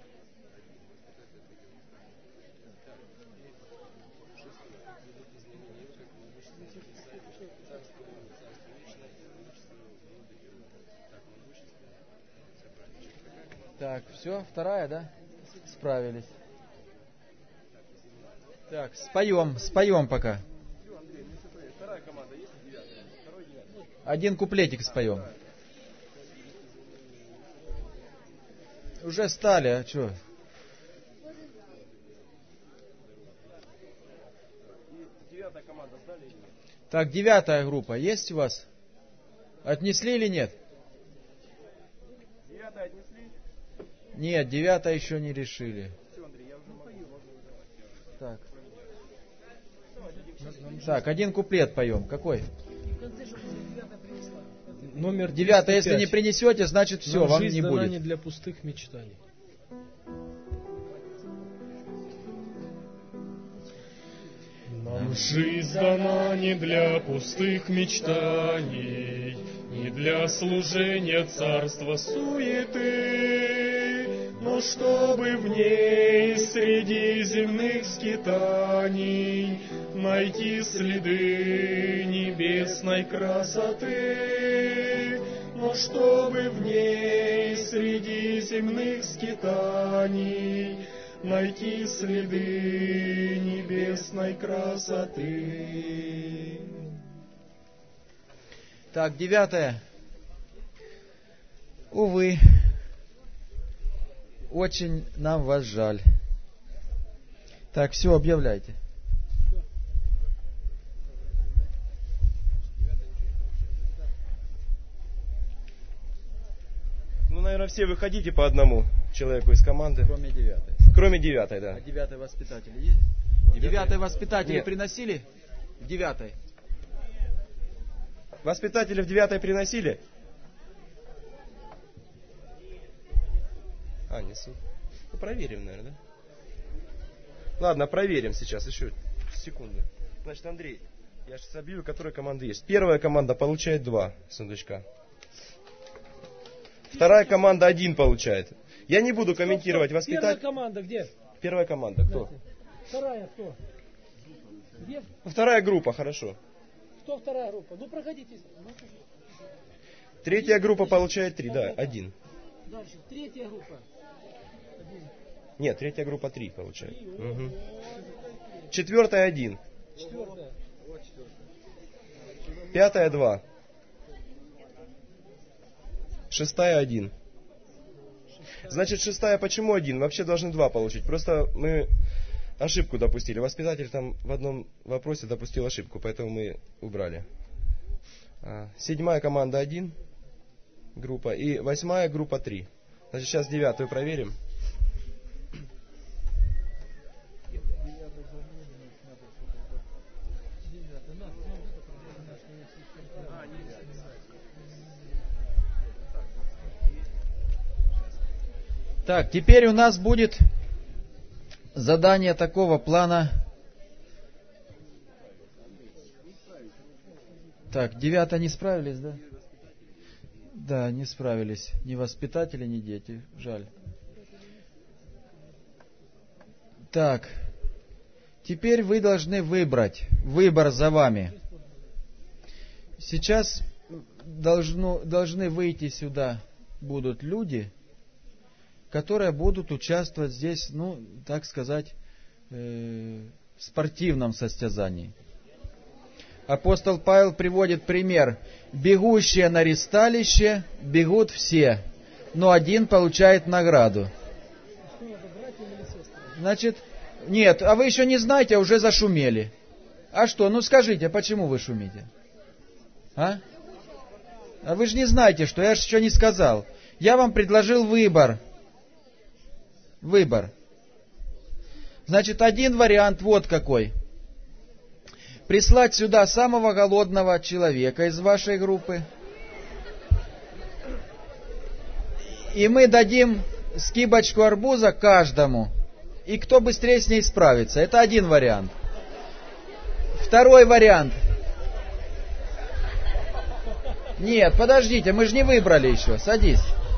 Так, 6-я, как велики знамения, как могущество. Царство вечное, величество владыки. Так, могущество. Все правильно. Так, все, вторая, да? Справились. Так, споем пока. Андрей, ну смотри, вторая команда есть, 9-я? Второй 9-й. Один куплетик споем. Уже стали, а что? И 9-я команда сдали или нет? Так, 9 группа есть у вас? Отнесли или нет? 9 отнесли? Нет, 9 еще не решили. Все, Андрей, я уже могу выдавать. Так. Так, один куплет поем. Какой? Номер 9, если 95. не принесете, значит все, Нам вам жизнь не дана будет. не для пустых мечтаний. Нам жизнь дана не для пустых мечтаний, не для служения царства суеты, но чтобы в ней среди земных скитаний найти следы небесной красоты, но чтобы в ней среди земных скитаний найти следы небесной красоты. Так, 9. Увы, очень нам вас жаль. Так, все, объявляйте. Ну, наверное, все выходите по одному человеку из команды. Кроме 9. Кроме 9, да. А 9 воспитатели есть? 9 воспитатели Нет. приносили? В 9. Воспитатели в 9 приносили? А, несут. Ну, проверим, наверное, да? Ладно, проверим сейчас, еще секунду. Значит, Андрей, я сейчас объявлю, которая команда есть. Первая команда получает 2 сундучка. Вторая команда 1 получает. Я не буду комментировать Первая воспитатель. команда где? Первая команда, кто? Вторая кто? Где? Вторая группа, хорошо. Кто вторая группа? Ну, проходите. Третья группа получает 3, да, 1. Дальше. Третья группа. Нет, третья группа 3 получает. Угу. Четвертая 1. Четвертая. Пятая 2. Шестая 1. Значит, шестая почему 1? Вообще должны 2 получить. Просто мы ошибку допустили. Воспитатель там в одном вопросе допустил ошибку, поэтому мы убрали. 7 команда 1 группа и 8 группа 3. Значит, сейчас 9 проверим. Так, теперь у нас будет задание такого плана. Так, 9 не справились, да? Да, не справились. Ни воспитатели, ни дети. Жаль. Так, теперь вы должны выбрать. Выбор за вами. Сейчас должны выйти сюда будут люди, которые будут участвовать здесь, ну, так сказать, в спортивном состязании. Апостол Павел приводит пример. Бегущие на ристалище бегут все, но один получает награду. Значит, нет, а вы еще не знаете, а уже зашумели. А что, ну скажите, почему вы шумите? А вы же не знаете, что я же еще не сказал. Я вам предложил выбор. Выбор. Значит, один вариант вот какой. Прислать сюда самого голодного человека из вашей группы. И мы дадим скибочку арбуза каждому. И кто быстрее с ней справится. Это один вариант. Второй вариант. Нет, подождите, мы же не выбрали еще. Садись.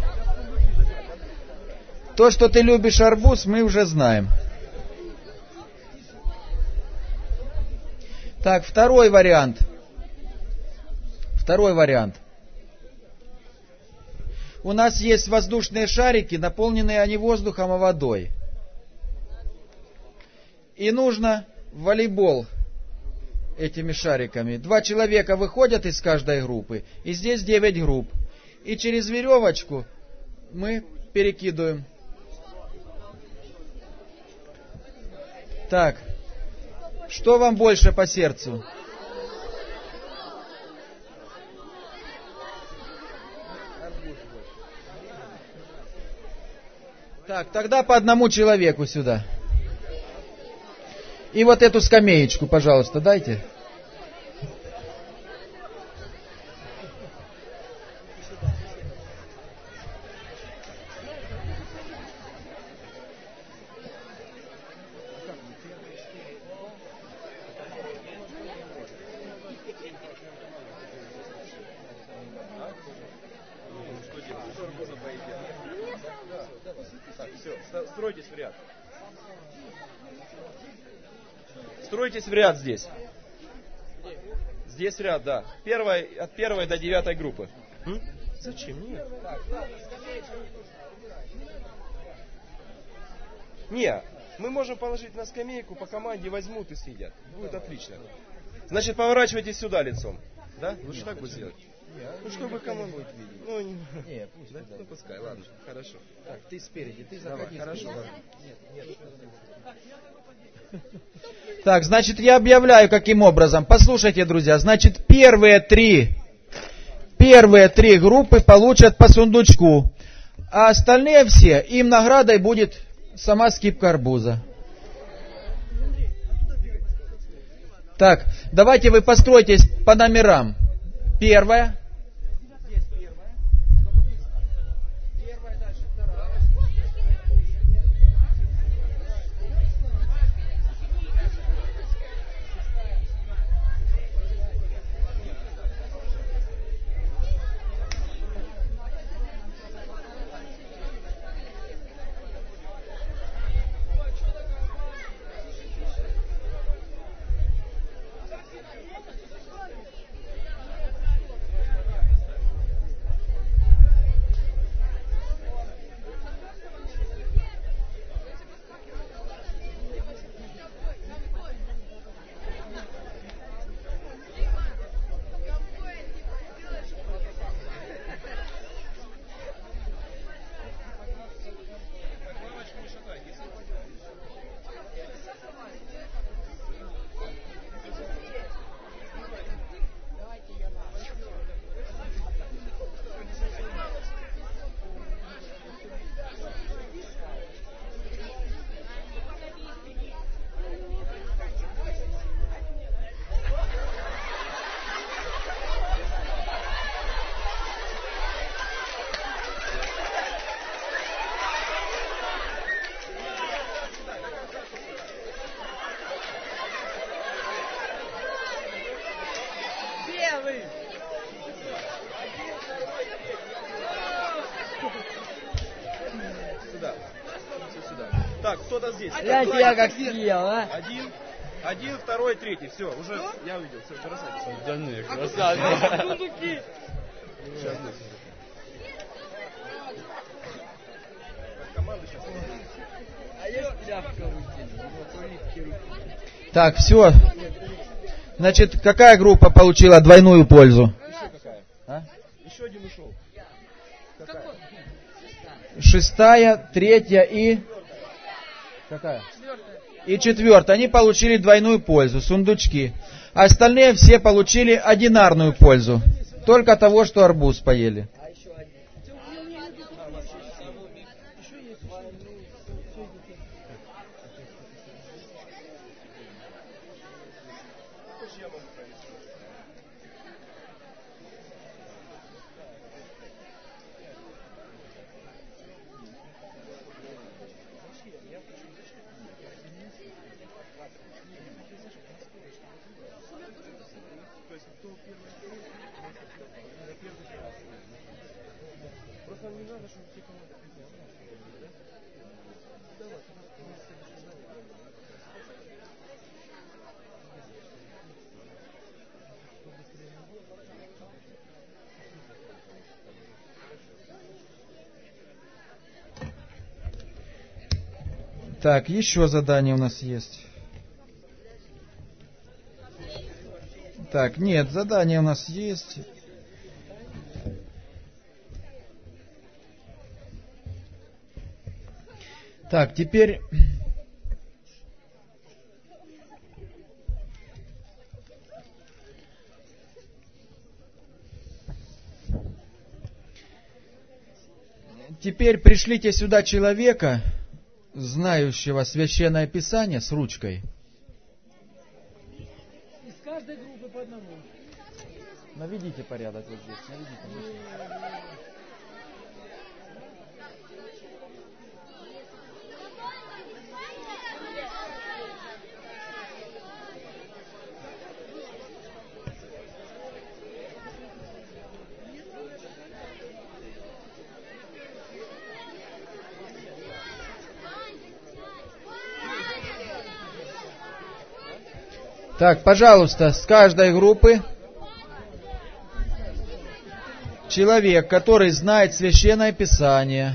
То, что ты любишь арбуз, мы уже знаем. Так, второй вариант. Второй вариант. У нас есть воздушные шарики, наполненные они воздухом и водой. И нужно в волейбол этими шариками. 2 человека выходят из каждой группы. И здесь 9 групп. И через веревочку мы перекидываем. Так, что вам больше по сердцу? Так, тогда по одному человеку сюда. И вот эту скамеечку, пожалуйста, дайте. Стройтесь в ряд. Стройтесь в ряд здесь. Здесь ряд, да. От первой до 9 группы. Зачем? Нет. Не, мы можем положить на скамейку, по команде возьмут и съедят. Будет отлично. Значит, поворачивайтесь сюда лицом. Да? Лучше так будет сделать. Ну, чтобы команда будет видеть. Ну, не, пусть. Да? Ну, пускай, ладно, хорошо. Так, ты спереди, ты заходи. Хорошо, ладно. Так, значит, я объявляю, каким образом. Послушайте, друзья, значит, первые три группы получат по сундучку, а остальные все, им наградой будет сама скипка арбуза. Так, давайте вы постройтесь по номерам. Первая. Так, кто-то здесь. Гляньте, я как съел, а? Один, второй, третий. Все, уже я увидел. Все, красавица. Остальные красавцы. Сейчас здесь. Команда сейчас. А есть тряпка руки? Так, все. Значит, какая группа получила двойную пользу? Еще какая? А? Еще один ушел. Какая? 6-я, 3-я и... Какая? 4-я. И 4-я. Они получили двойную пользу, сундучки. А остальные все получили одинарную пользу. Только того, что арбуз поели. Так, еще задание у нас есть. Так, нет, задание у нас есть. Так, теперь... теперь пришлите сюда человека, знающего Священное Писание, с ручкой. Из каждой группы по одному. Наведите порядок вот здесь. Наведите. Так, пожалуйста, с каждой группы человек, который знает Священное Писание.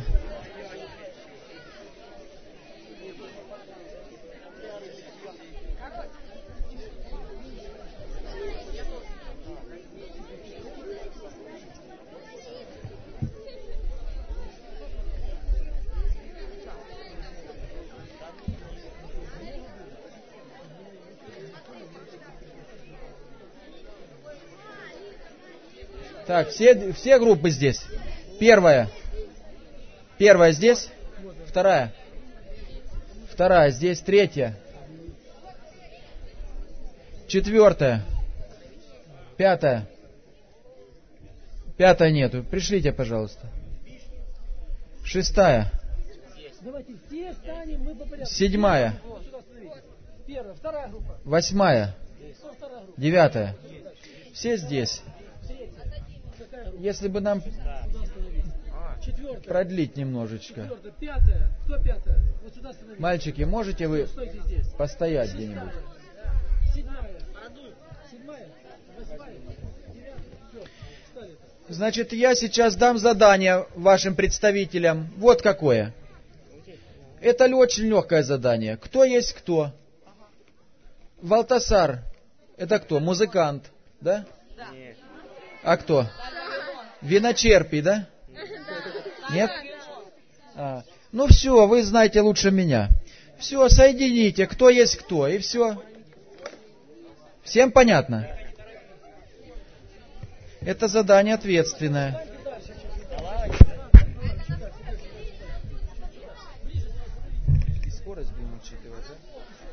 Так, все группы здесь. Первая здесь. Вторая здесь. Третья. Четвертая. Пятая нету. Пришлите, пожалуйста. Шестая. Давайте все встанем, мы по порядку. Седьмая. Первая, вторая группа. Восьмая. Девятая. Все здесь. Если бы нам продлить немножечко. Пятая. Кто пятая? Вот сюда становитесь. Мальчики, можете вы постоять где-нибудь? Седьмая. Восьмая. Девятая. Все, встали. Значит, я сейчас дам задание вашим представителям. Вот какое. Это очень легкое задание. Кто есть кто? Валтасар. Это кто? Музыкант, да? А кто? Виночерпий, да? Нет? Ну все, вы знаете лучше меня. Все, соедините, кто есть кто, и все. Всем понятно? Это задание ответственное. И скорость будем учитывать, да?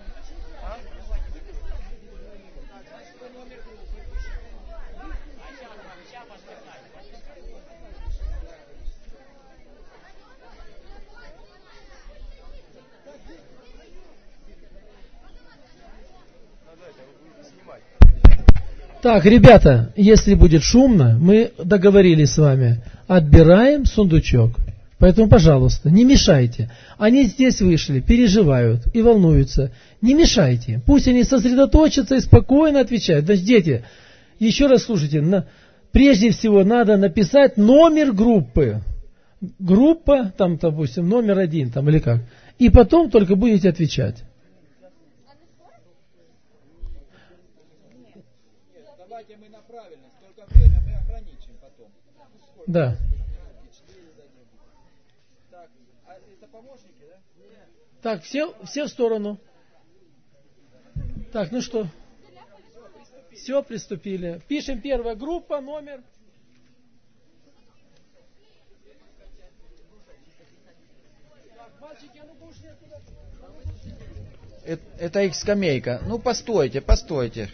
Так, ребята, если будет шумно, мы договорились с вами, отбираем сундучок. Поэтому, пожалуйста, не мешайте. Они здесь вышли, переживают и волнуются. Не мешайте. Пусть они сосредоточатся и спокойно отвечают. Значит, дети, еще раз слушайте. Прежде всего надо написать номер группы. Группа, там, допустим, номер 1, там, или как. И потом только будете отвечать. Давайте мы на правильность, только время мы ограничим потом. Да. Так, а это помощники, да? Так, все в сторону. Так, ну что? Все, приступили. Пишем первая группа, номер. Это их скамейка. Ну, постойте, постойте.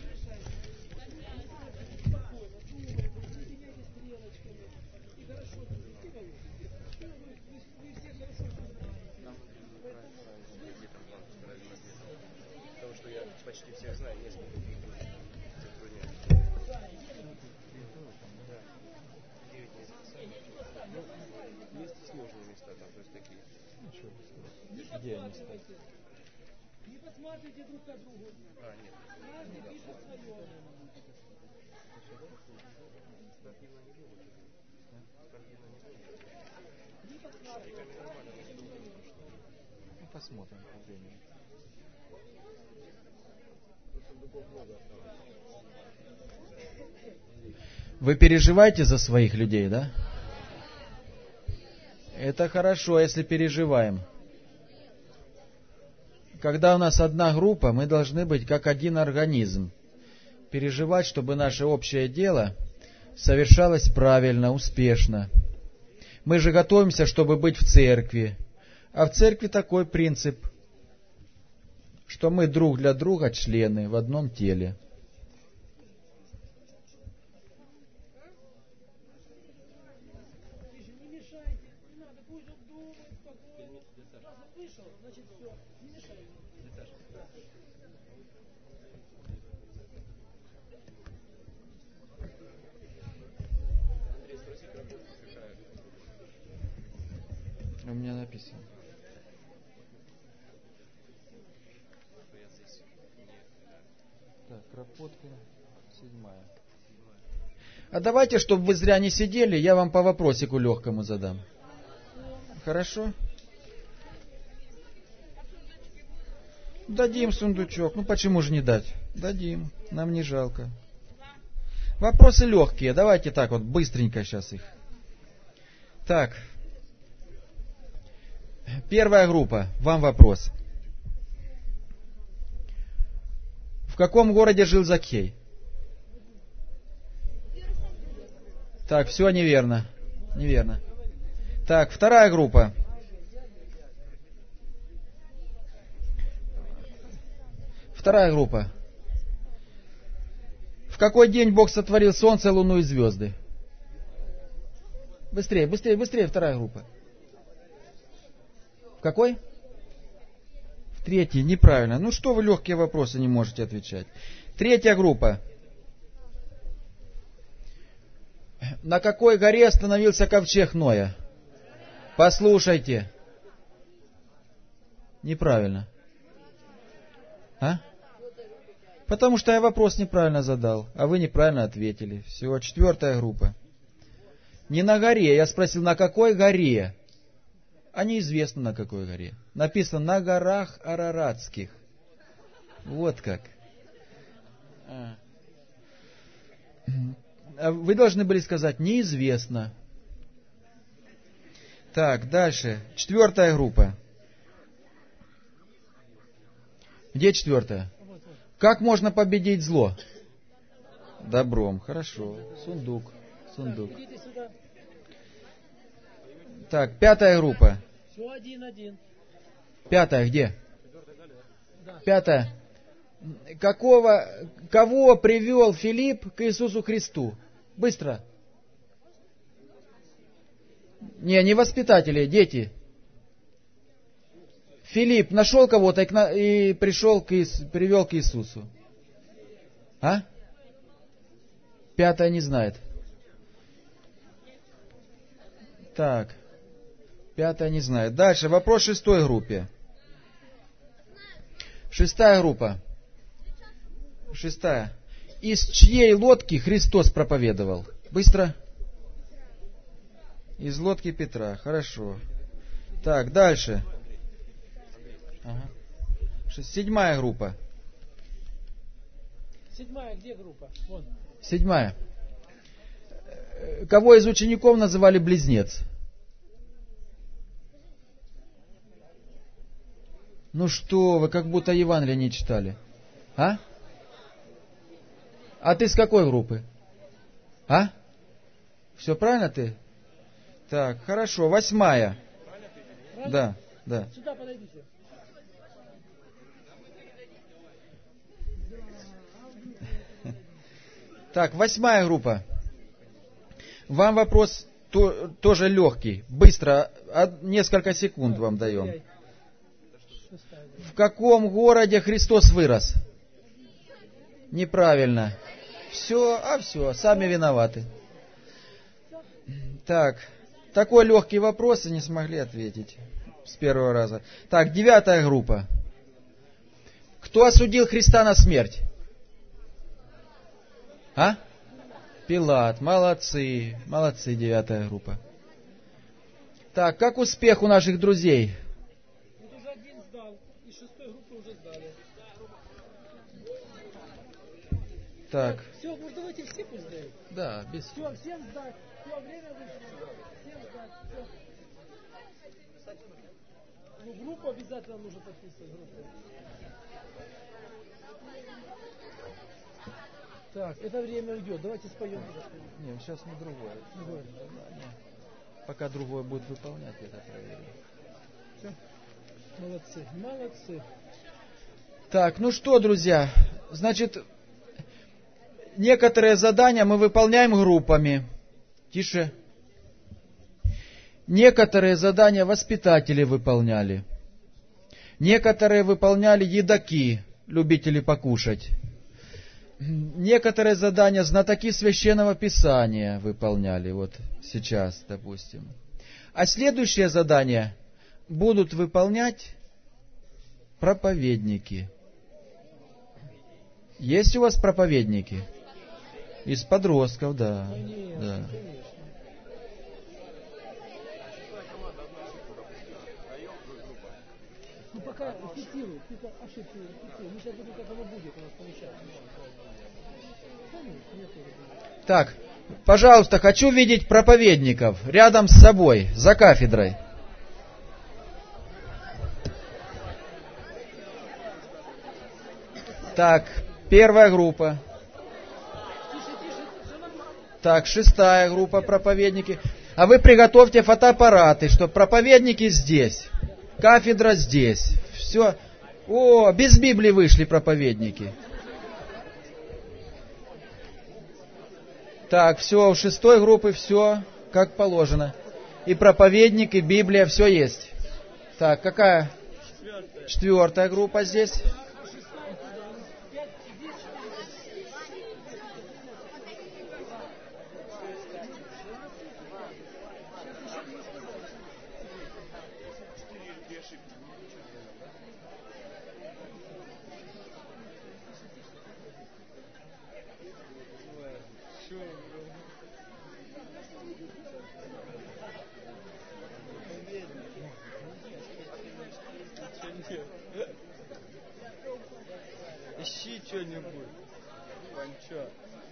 Потому что я почти всех знаю, несколько. Есть сложные места там, то есть такие. Где они стоят? Не посматривайте друг на друга. Нет. Каждый пишет свое. Ну, посмотрим по времени. Вы переживаете за своих людей, да? Это хорошо, если переживаем. Когда у нас одна группа, мы должны быть как один организм. Переживать, чтобы наше общее дело совершалось правильно, успешно. Мы же готовимся, чтобы быть в церкви. А в церкви такой принцип, что мы друг для друга члены в одном теле. У меня написано. Так, Кропотка, 7. А давайте, чтобы вы зря не сидели, я вам по вопросику легкому задам. Хорошо? Дадим сундучок. Ну почему же не дать? Дадим. Нам не жалко. Вопросы легкие. Давайте так вот, быстренько сейчас их. Так. Первая группа. Вам вопрос. В каком городе жил Закхей? Так, все неверно. Неверно. Так, вторая группа. Вторая группа. В какой день Бог сотворил солнце, луну и звезды? Быстрее, быстрее, быстрее, вторая группа. В какой? В третьей, неправильно. Ну что вы легкие вопросы не можете отвечать? Третья группа. На какой горе остановился ковчег Ноя? Послушайте. Неправильно. А? Потому что я вопрос неправильно задал, а вы неправильно ответили. Все, четвертая группа. Не на горе, я спросил, на какой горе? А неизвестно, на какой горе. Написано, на горах Араратских. Вот как. Вы должны были сказать, неизвестно. Так, дальше. Четвертая группа. Где четвертая? Как можно победить зло? Добром. Хорошо. Сундук. Сундук. Так, пятая группа. Все один. Пятая где? Пятая. Кого привел Филипп к Иисусу Христу? Быстро. Не воспитатели, дети. Филипп нашел кого-то и привел к Иисусу. А? Пятая не знает. Так. Пятая не знает. Дальше, вопрос шестой группе. Шестая группа. Шестая. Из чьей лодки Христос проповедовал? Быстро. Из лодки Петра. Хорошо. Так, дальше. Ага. Седьмая группа. Седьмая где группа? Вон. Седьмая. Кого из учеников называли близнец? Ну что вы, как будто Евангелие не читали. А? А ты с какой группы? А? Все правильно ты? Так, хорошо. Восьмая. Правильно? Да. Сюда подойдите. Так, восьмая группа. Вам вопрос тоже легкий. Быстро, несколько секунд вам даем. В каком городе Христос вырос? Неправильно. Все, сами виноваты. Так, такой легкий вопрос и не смогли ответить с первого раза. Так, девятая группа. Кто осудил Христа на смерть? А? Пилат. Молодцы, девятая группа. Так, как успех у наших друзей? Вот уже один сдал, и шестой группы уже сдали. Так. Все, может давайте все пусть сдают? Да, без... Все, всем сдать. Все, время вышло. Всем сдать. Все. Ну, группу обязательно нужно подписывать. Группу. Так, это время уйдет. Давайте споем. Нет, сейчас мы другое. Пока другой будет выполнять, это проверим. Все. Молодцы, молодцы. Так, ну что, друзья, значит, некоторые задания мы выполняем группами. Тише. Некоторые задания воспитатели выполняли. Некоторые выполняли едоки, любители покушать. Некоторые задания знатоки Священного Писания выполняли, вот сейчас, допустим. А следующее задание будут выполнять проповедники. Есть у вас проповедники? Из подростков, да. Да. Ну пока фиксируй, ты ошибки фиксируй. Мы сейчас будем, как оно будет у нас получаться. Так, пожалуйста, хочу видеть проповедников рядом с собой, за кафедрой. Так, первая группа. Так, 6-я группа проповедники. А вы приготовьте фотоаппараты, чтобы проповедники здесь, кафедра здесь. Все. О, без Библии вышли проповедники. Так, все, у 6-й группы все как положено. И проповедник, и Библия, все есть. Так, какая? 4-я группа здесь. Ищи что-нибудь. Ванчо.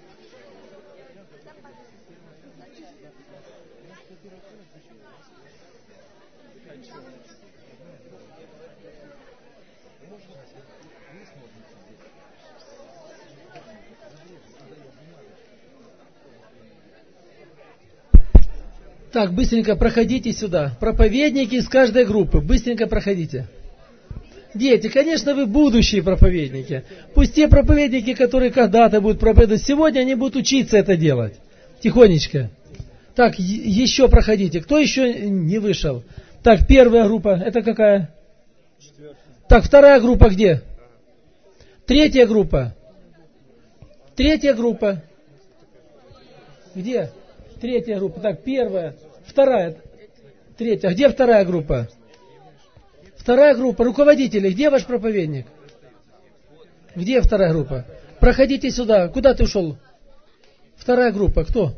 Так, быстренько проходите сюда. Проповедники из каждой группы. Быстренько проходите. Дети, конечно, вы будущие проповедники. Пусть те проповедники, которые когда-то будут проповедовать сегодня, они будут учиться это делать. Тихонечко. Так, еще проходите. Кто еще не вышел? Так, первая группа. Это какая? Так, вторая группа где? Третья группа. Третья группа. Где? Третья группа. Так, первая, вторая, третья. Где вторая группа? Вторая группа. Руководители. Где ваш проповедник? Где вторая группа? Проходите сюда. Куда ты ушел? Вторая группа. Кто?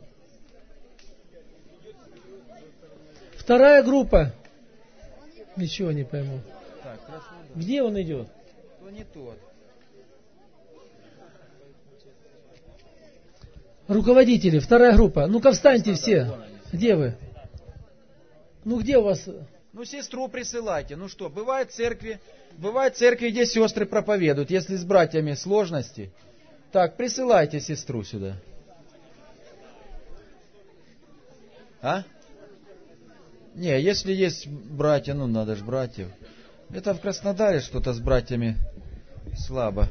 Вторая группа. Ничего не пойму. Где он идет? То не тот. Руководители, вторая группа. Ну-ка встаньте все. Где вы? Ну где у вас? Ну, сестру присылайте. Ну что, бывают церкви, где сестры проповедуют, если с братьями сложности. Так, присылайте сестру сюда. А? Не, если есть братья, ну надо же братьев. Это в Краснодаре что-то с братьями слабо.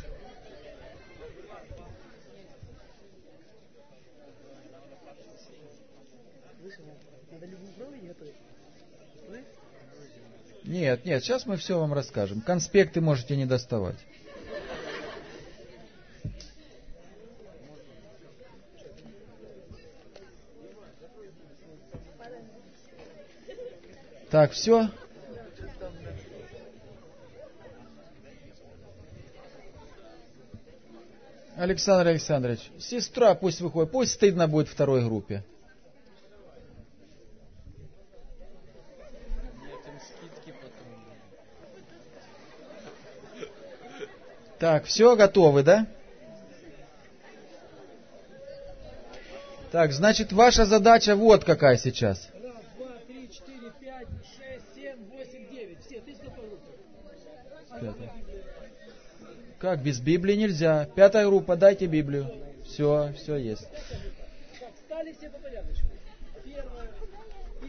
Нет, сейчас мы все вам расскажем. Конспекты можете не доставать. Так, все. Александр Александрович, сестра пусть выходит, пусть стыдно будет второй группе. Так, все, готовы, да? Так, значит, ваша задача вот какая сейчас. 1, 2, 3, 4, 5, 6, 7, 8, 9. Все, ты с какой группы? Как, без Библии нельзя. 5-я группа, дайте Библию. Все есть. Так, стали все по порядочку. Первая,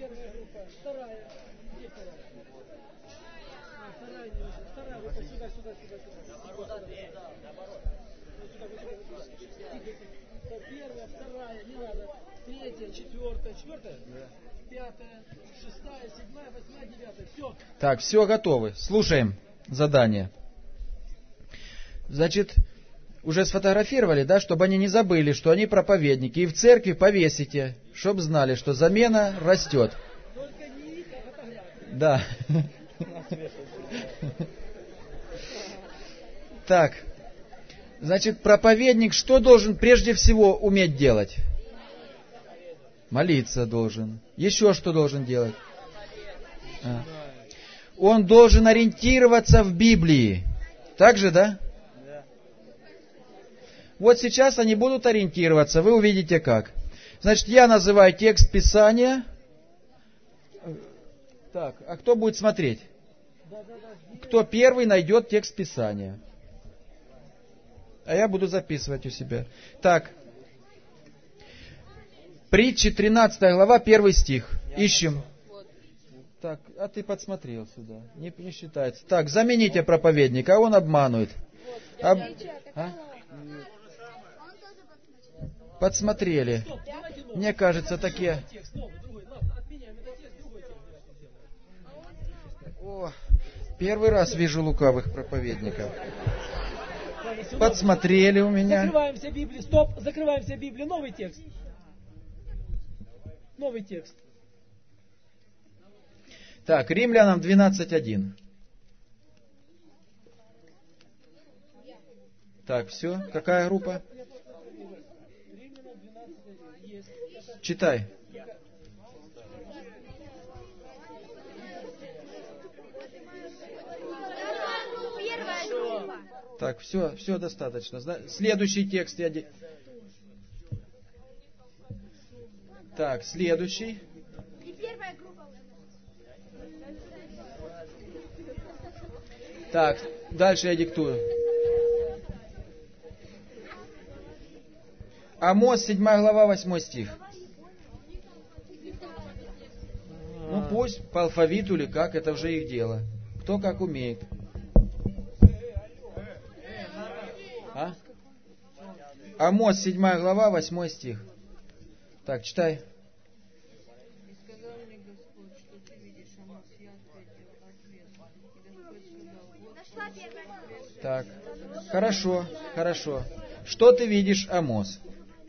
Первая, вторая, не надо. Третья, четвертая, пятая, шестая, седьмая, восьмая, девятая. Все. Так, все готовы. Слушаем задание. Значит, уже сфотографировали, да, чтобы они не забыли, что они проповедники. И в церкви повесите, чтобы знали, что замена растет. Да. Так. Значит, проповедник что должен прежде всего уметь делать? Молиться должен. Еще что должен делать? Он должен ориентироваться в Библии. Так же, да? Вот сейчас они будут ориентироваться. Вы увидите как. Значит, я называю текст Писания. Так, а кто будет смотреть? Кто первый найдет текст Писания? А я буду записывать у себя. Так. Притчи, 13 глава, 1 стих. Ищем. Так, а ты подсмотрел сюда. Не считается. Так, замените проповедника, а он обманывает. Подсмотрели. Мне кажется, такие... О, первый раз вижу лукавых проповедников. Подсмотрели у меня. Закрываемся Библии. Стоп, закрываемся Библии. Новый текст. Новый текст. Так, Римлянам 12:1. Так, все. Какая группа? Читай. Так, все достаточно. Следующий текст я... Так, следующий. Так, дальше я диктую. Амос, 7 глава, 8 стих. Ну пусть по алфавиту или как, это уже их дело. Кто как умеет. А? Амос, 7 глава, 8 стих. Так, читай. Так, хорошо. Что ты видишь, Амос?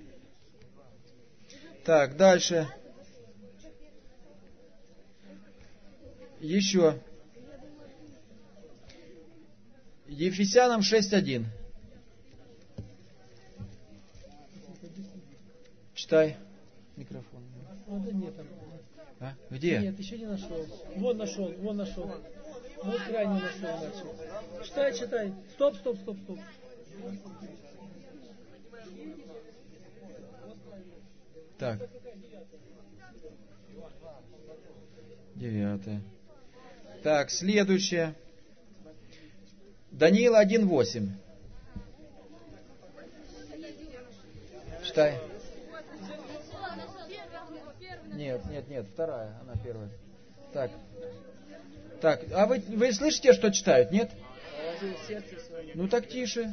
Так, дальше. Еще. Ефесянам 6:1. Читай. Микрофон. Да нет там. А? Где? Нет, еще не нашел. Вон нашел. Вот крайне нашел начал. Читай. Стоп. Так. 9. Так, следующее. Даниила 1:8. Читай. Нет, вторая, она первая. Так, а вы слышите, что читают, нет? Ну так тише.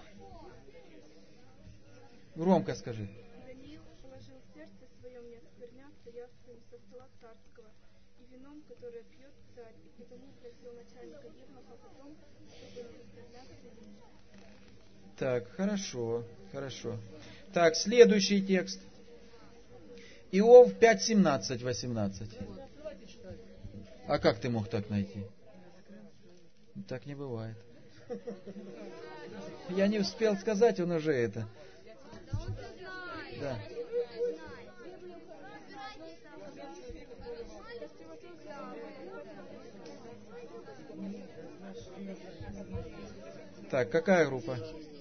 Громко скажи. Даниил положил в сердце своем не оскверняться явством со стола царского и вином, которое пьет царь, и потому просил начальника евнуха потом, чтобы не оскверняться им. Так, хорошо. Так, следующий текст. Иов 5:17-18. А как ты мог так найти? Так не бывает. Я не успел сказать, он уже это. Да. Так, какая группа?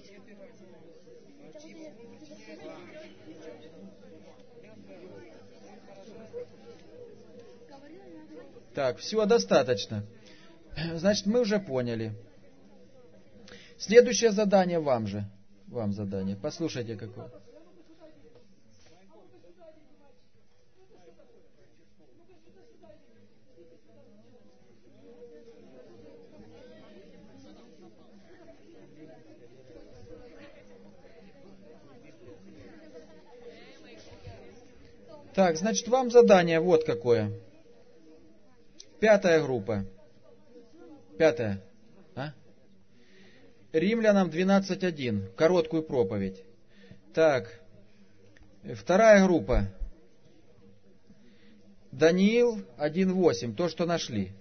Так, всего достаточно. Значит, мы уже поняли. Следующее задание вам же. Вам задание. Послушайте, какое. Так, значит, вам задание вот какое. 5 группа. 5. А? Римлянам 12:1. Короткую проповедь. Так. 2 группа. Даниил 1:8. То, что нашли.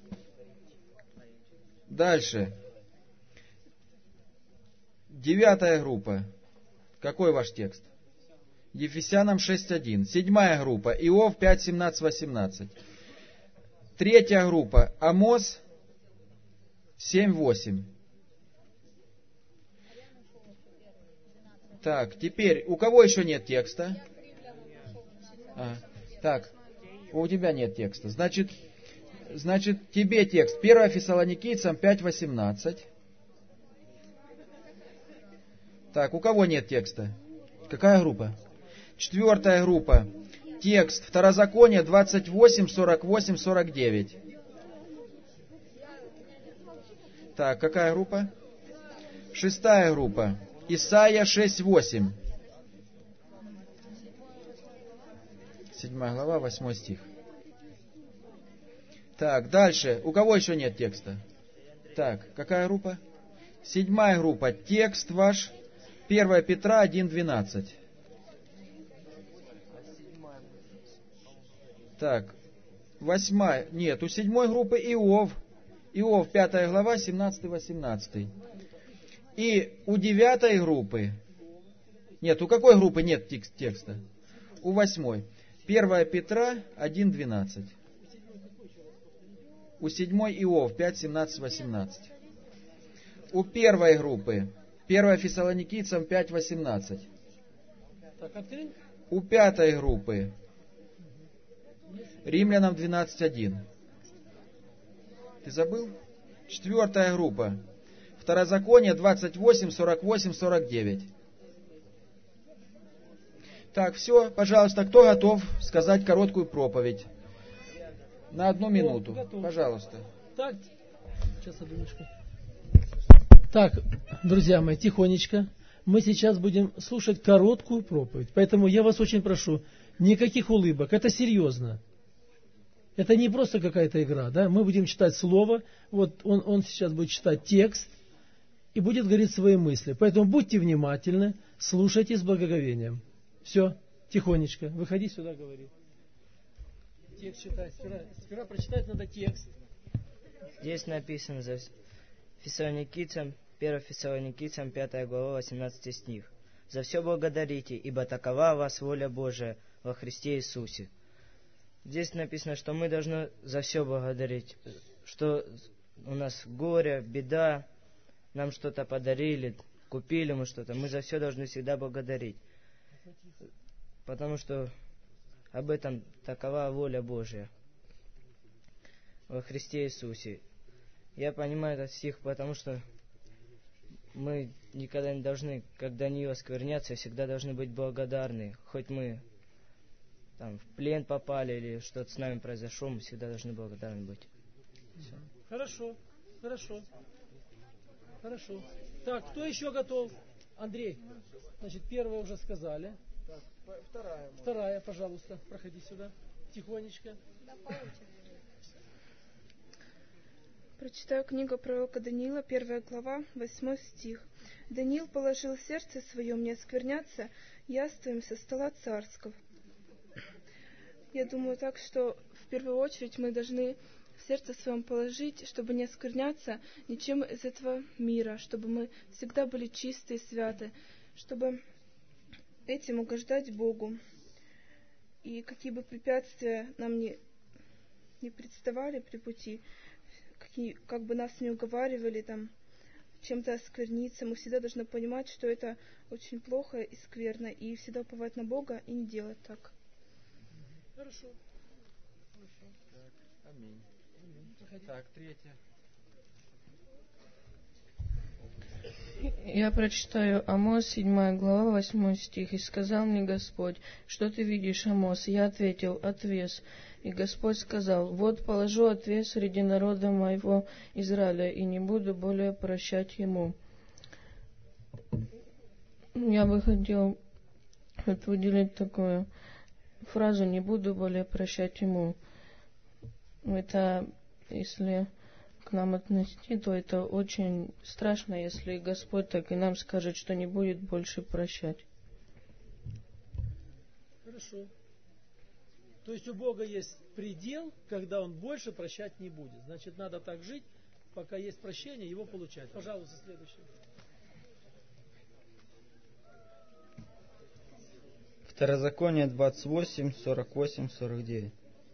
Дальше. 9 группа. Какой ваш текст? Ефесянам 6:1. 7 группа. Иов 5:17-18. 3 группа. Амос 7:8. Так, теперь, у кого еще нет текста? Так, у тебя нет текста. Значит, тебе текст. 1 Фессалоникийцам 5:18. Так, у кого нет текста? Какая группа? 4 группа. Текст Второзаконие 28:48-49. Так, какая группа? 6 группа. Исайя 6:8. 7 глава, 8 стих. Так, дальше. У кого еще нет текста? Так, какая группа? 7 группа. Текст ваш 1 Петра 1:12. Так, 8. Нет, у 7 группы Иов. Иов 5 глава, 17-18. И у 9 группы... Нет, у какой группы нет текста? У 8. 1 Петра 1:12. У 7 Иов 5:17-18. У 1 группы 1 Фессалоникийцам 5:18. У 5 группы Римлянам 12:1. Ты забыл? 4 группа. Второзаконие 28:48-49. Так, все, пожалуйста, кто готов сказать короткую проповедь? На 1 минуту. Пожалуйста. Так, сейчас, однушку. Так, друзья мои, тихонечко. Мы сейчас будем слушать короткую проповедь. Поэтому я вас очень прошу, никаких улыбок. Это серьезно. Это не просто какая-то игра, да? Мы будем читать слово. Вот он сейчас будет читать текст и будет говорить свои мысли. Поэтому будьте внимательны, слушайте с благоговением. Все, тихонечко. Выходи сюда, говори. Текст читай. Сперва прочитать надо текст. Здесь написано за Фессалоникийцам, 1 Фессалоникийцам, 5 глава, 18 стих. «За все благодарите, ибо такова у вас воля Божия во Христе Иисусе». Здесь написано, что мы должны за все благодарить, что у нас горе, беда, нам что-то подарили, купили мы что-то. Мы за все должны всегда благодарить, потому что об этом такова воля Божия во Христе Иисусе. Я понимаю этот стих, потому что мы никогда не должны, как Даниил, оскверняться, всегда должны быть благодарны. Хоть мы там в плен попали или что-то с нами произошло, мы всегда должны благодарны быть. Все. Хорошо. Так, кто еще готов? Андрей. Значит, первая уже сказали. Так, вторая. Вторая, пожалуйста, проходи сюда. Тихонечко. Прочитаю книгу пророка Даниила, 1 глава, 8 стих. «Даниил положил в сердце своем не оскверняться яствами со стола царского». Я думаю так, что в первую очередь мы должны в сердце своем положить, чтобы не оскверняться ничем из этого мира, чтобы мы всегда были чисты и святы, чтобы этим угождать Богу. И какие бы препятствия нам не представали при пути, как бы нас не уговаривали там чем-то оскверниться, мы всегда должны понимать, что это очень плохо и скверно, и всегда уповать на Бога и не делать так. Хорошо. Так, аминь. Так, третья. Я прочитаю Амос, 7 глава, 8 стих. «И сказал мне Господь, что ты видишь, Амос?» Я ответил, отвес. И Господь сказал, вот положу отвес среди народа моего Израиля, и не буду более прощать ему. Я бы хотел выделить такое. фразу «не буду более прощать ему». Это, если к нам относить, то это очень страшно, если Господь так и нам скажет, что не будет больше прощать. Хорошо. То есть у Бога есть предел, когда Он больше прощать не будет. Значит, надо так жить, пока есть прощение, его получать. Пожалуйста, следующий. Второзаконие 28, 48, 49.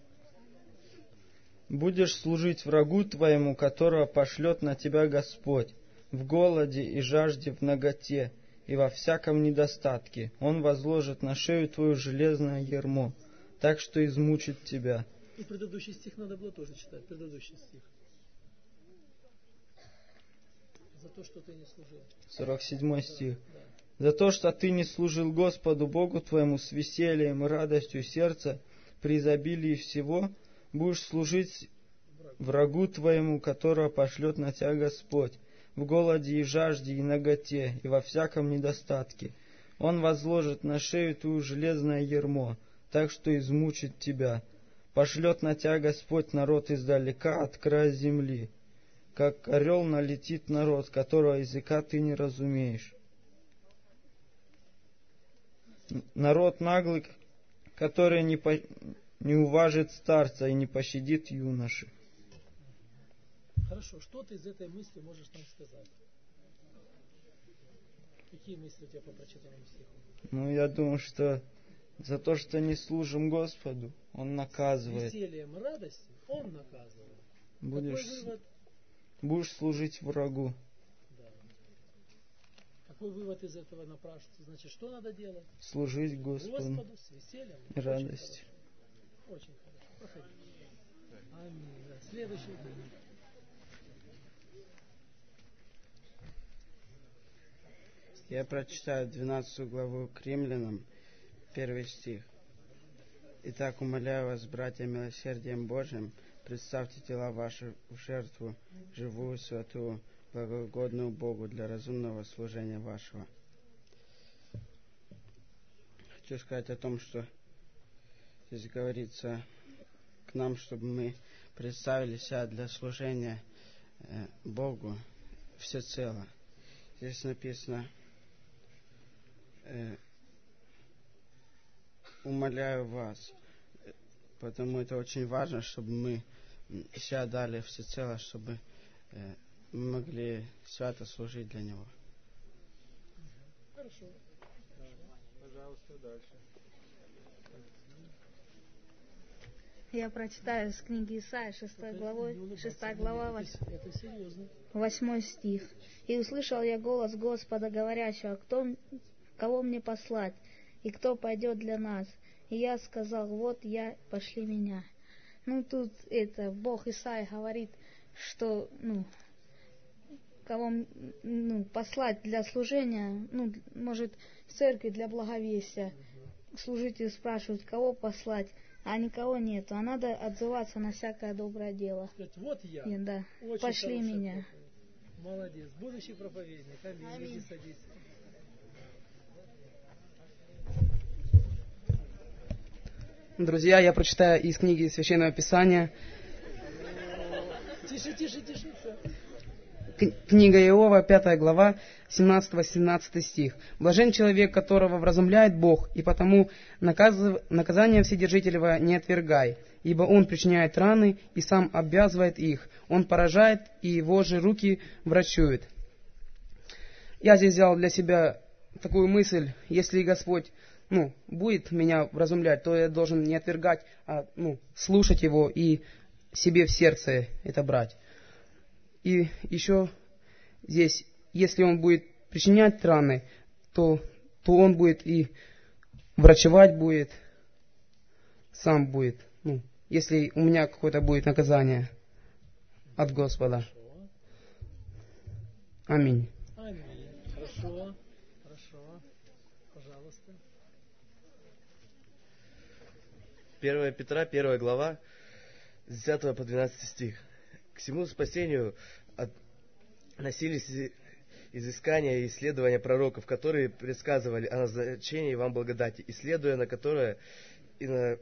«Будешь служить врагу твоему, которого пошлет на тебя Господь, в голоде и жажде, в наготе и во всяком недостатке. Он возложит на шею твою железное ярмо, так что измучит тебя». И предыдущий стих надо было тоже читать, предыдущий стих. За то, что ты не служил. 47 стих. «За то, что ты не служил Господу Богу твоему с весельем и радостью сердца, при изобилии всего, будешь служить врагу твоему, которого пошлет на тебя Господь, в голоде и жажде и наготе, и во всяком недостатке. Он возложит на шею твою железное ярмо, так что измучит тебя. Пошлет на тебя Господь народ издалека от края земли, как орел налетит народ, которого языка ты не разумеешь. Народ наглый, который не уважит старца и не пощадит юноши». Хорошо, что ты из этой мысли можешь нам сказать? Какие мысли у тебя по прочитанному стиху? Я думаю, что за то, что не служим Господу, Он наказывает. С весельем и радостью Он наказывает. Будешь служить врагу. Да. Какой вывод из этого напрашивается? Значит, что надо делать? Служить Господу с весельем и радостью. Очень хорошо. Проходи. Аминь. Да. Следующий. Я прочитаю 12 главу к Римлянам, 1 стих. «Итак, умоляю вас, братья, милосердием Божьим, представьте тела ваши в жертву, живую, святую, благогодную Богу для разумного служения вашего». Хочу сказать о том, что здесь говорится к нам, чтобы мы представили себя для служения Богу всецело. Здесь написано: «Умоляю вас». Потому это очень важно, чтобы мы себя дали всецело, чтобы мы могли свято служить для Него. Хорошо. Пожалуйста, дальше. Я прочитаю с книги Исаия, 6 глава, 8 стих. «И услышал я голос Господа, говорящего: кого мне послать, и кто пойдет для нас? И я сказал: вот я, пошли меня». Тут Бог Исаия говорит, что кого послать для служения, может, в церкви для благовестия. Служители спрашивают, кого послать, а никого нету. А надо отзываться на всякое доброе дело. Вот я. Да. Очень пошли меня. Проповедь. Молодец. Будущий проповедник. Аминь. Аминь. Садись. Друзья, я прочитаю из книги Священного Писания. Тише. Книга Иова, 5 глава, 17-17 стих. «Блажен человек, которого вразумляет Бог, и потому наказание Вседержителева не отвергай, ибо он причиняет раны и сам обвязывает их, он поражает, и его же руки врачуют». Я здесь взял для себя такую мысль: если Господь будет меня вразумлять, то я должен не отвергать, а слушать Его и себе в сердце это брать. И еще здесь, если Он будет причинять раны, то Он будет и врачевать будет, сам будет. Если у меня какое-то будет наказание от Господа. Аминь. Аминь. Хорошо. Пожалуйста. 1 Петра, 1 глава, с 10 по 12 стих. «К всему спасению относились изыскания и исследования пророков, которые предсказывали о назначении вам благодати, исследуя на которое и на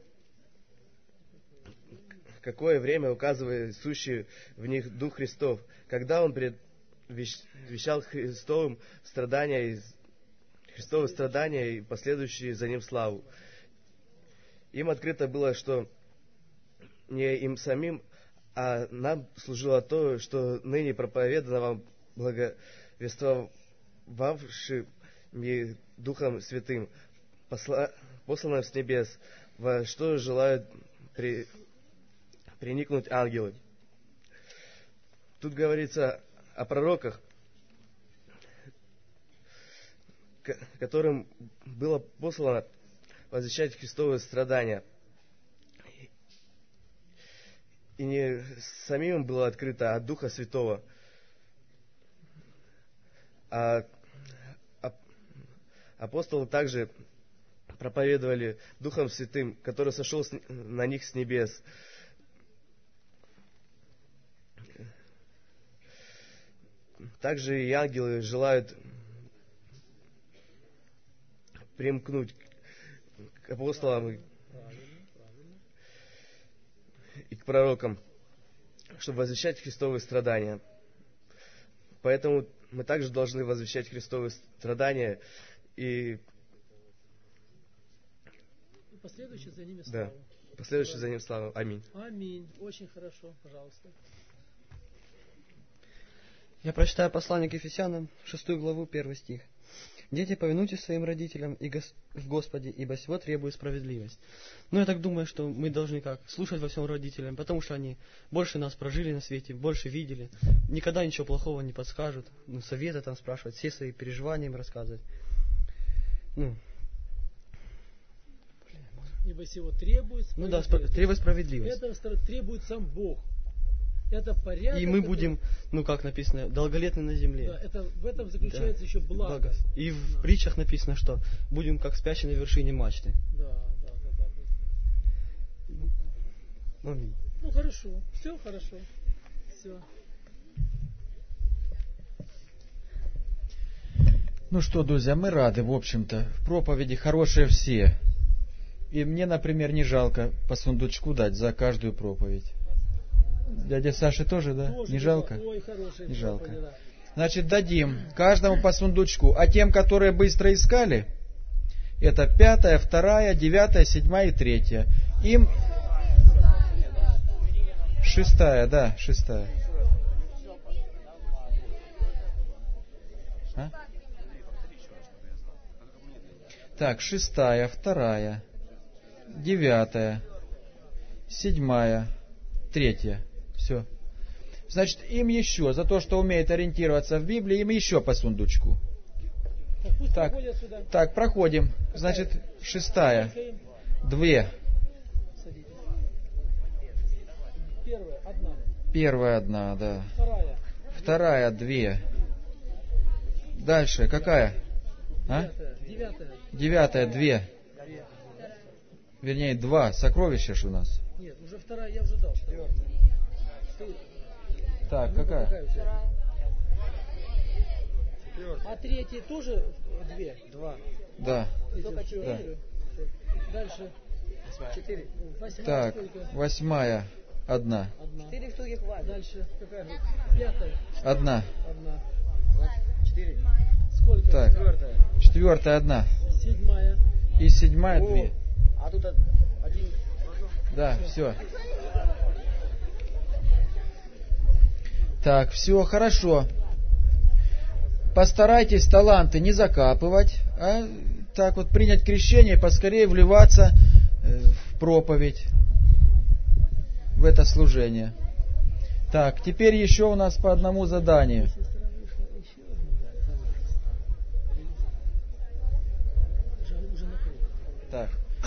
какое время указывает сущий в них Дух Христов, когда Он предвещал Христовые страдания и последующие за Ним славу. Им открыто было, что не им самим, а нам служило то, что ныне проповедано вам благовествовавшим Духом Святым, посланным с небес, во что желают приникнуть ангелы. Тут говорится о пророках, которым было послано возвещать Христовые страдания. И не самим им было открыто от Духа Святого, а апостолы также проповедовали Духом Святым, который сошел на них с небес. Также и ангелы желают примкнуть к апостолам и к пророкам, чтобы возвещать Христовые страдания. Поэтому мы также должны возвещать Христовые страдания и последующие за ними славу. Да, последующие за ним славу. Аминь. Аминь. Очень хорошо. Пожалуйста. Я прочитаю послание к Ефесянам, 6 главу, 1 стих. «Дети, повинуйтесь своим родителям в Господе, ибо сего требует справедливость». Ну, я так думаю, что мы должны слушать во всем родителям, потому что они больше нас прожили на свете, больше видели, никогда ничего плохого не подскажут, советы там спрашивать, все свои переживания им рассказывать. Ибо сего требует справедливость. Ну да, требует справедливость. Это требует сам Бог. Это порядок. И мы будем, как написано, долголетны на земле. Да, в этом заключается еще благо. И в притчах написано, что будем как спящие на вершине мачты. Да. Аминь. Ну хорошо, все хорошо. Все. Ну что, друзья, мы рады, в общем-то. В проповеди хорошие все. И мне, например, не жалко по сундучку дать за каждую проповедь. Дядя Саши тоже, да? Тоже, не жалко? Ой, хороший, не жалко. проповедь, да. Значит, дадим каждому по сундучку. А тем, которые быстро искали, это 5, 2, 9, 7 и 3. Им 6, да, 6. А? Так, 6, 2, 9, 7, 3. Все. Значит, им еще, за то, что умеет ориентироваться в Библии, им еще по сундучку. Так, проходим. Значит, 6, 2. Первая 1, да. Вторая 2. Дальше, какая? 9, 2. Вернее, 2. Сокровища ж у нас. Нет, уже вторая, я уже дал. Так, какая? А третья тоже 2? Да. Только 4. Дальше. 4. Так, 8, 1. 4 штуки хватит. Дальше какая? 5. 1. 4. Сколько? Так, 4, 1. 7. И 7, 2. А тут 1. Да, все. Так, все хорошо. Постарайтесь таланты не закапывать, а так вот принять крещение и поскорее вливаться в проповедь, в это служение. Так, теперь еще у нас по одному заданию. Так.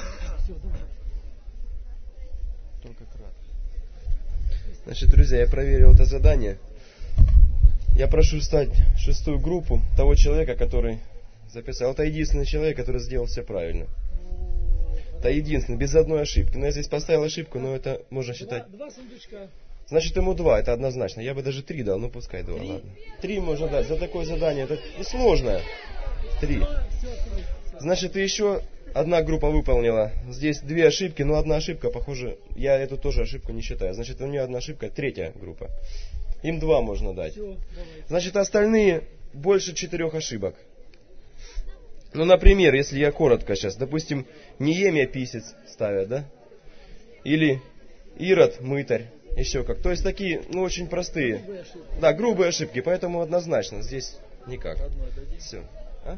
Только кратко. Значит, друзья, я проверил это задание. Я прошу встать в 6-ю группу того человека, который записал. Это единственный человек, который сделал все правильно. Это единственный, без одной ошибки. Но я здесь поставил ошибку, но это можно считать. 2 сундучка. Значит, ему 2, это однозначно. Я бы даже 3 дал, ну пускай 2, ладно. 3 можно дать за такое задание. Это сложное. 3. Значит, и еще одна группа выполнила. Здесь 2 ошибки, но одна ошибка, похоже, я эту тоже ошибку не считаю. Значит, у нее одна ошибка, 3-я группа. Им 2 можно дать. Значит, остальные больше 4 ошибок. Ну, например, если я коротко сейчас, допустим, Неемия писец ставят, да? Или Ирод мытарь, еще как. То есть такие, очень простые. Да, грубые ошибки, поэтому однозначно здесь никак. Все. А?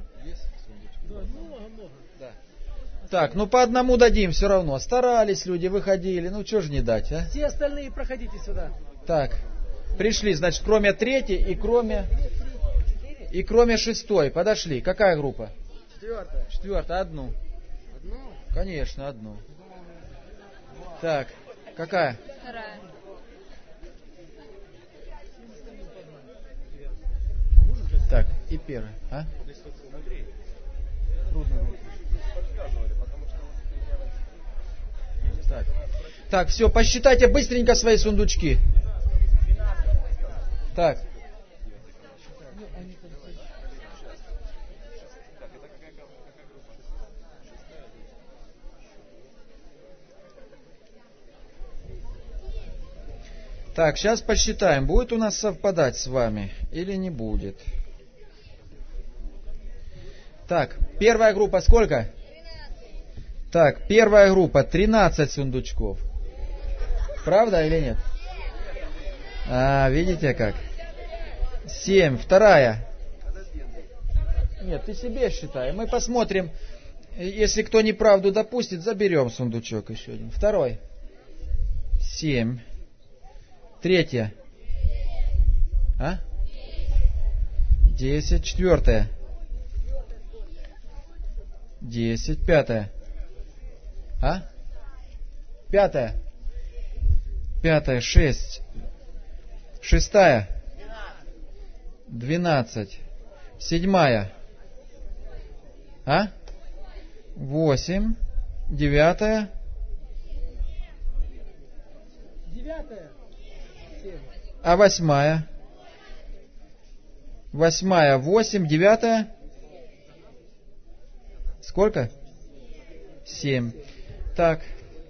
Так, по одному дадим все равно. Старались люди, выходили, что же не дать, а? Все остальные проходите сюда. Так, пришли, значит, кроме 3-й и кроме 6-й. Подошли. Какая группа? 4-я. Одну. Конечно, одну. Так, какая? 2-я. Так, и 1-я. А? Так, все, посчитайте быстренько свои сундучки. Так. Так, сейчас посчитаем, будет у нас совпадать с вами или не будет. Так, 1-я группа сколько? 13. Так, 1-я группа 13 сундучков. Правда или нет? Видите как? 7. 2-я. Нет, ты себе считай. Мы посмотрим, если кто неправду допустит, заберем сундучок еще один. 2-й. 7. 3-я. 10. 4-я. 10. 5-я. 5-я. 5-я. 6. 6-я. 12. 7-я. 8. 9-я. 9-я. 8-я. 8-я. 8. 9-я. Сколько? 7. Так.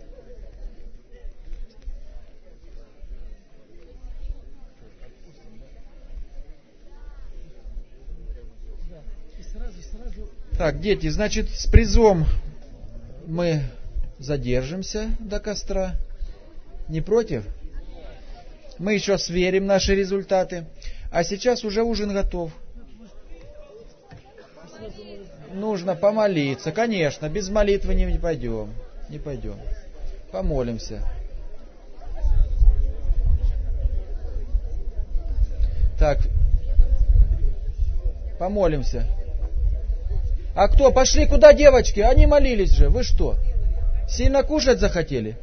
Так, дети, значит, с призом мы задержимся до костра. Не против? Мы еще сверим наши результаты. А сейчас уже ужин готов. Нужно помолиться. Конечно, без молитвы не пойдем. Не пойдем. Помолимся. Так. Помолимся. А кто? Пошли куда, девочки? Они молились же. Вы что? Сильно кушать захотели?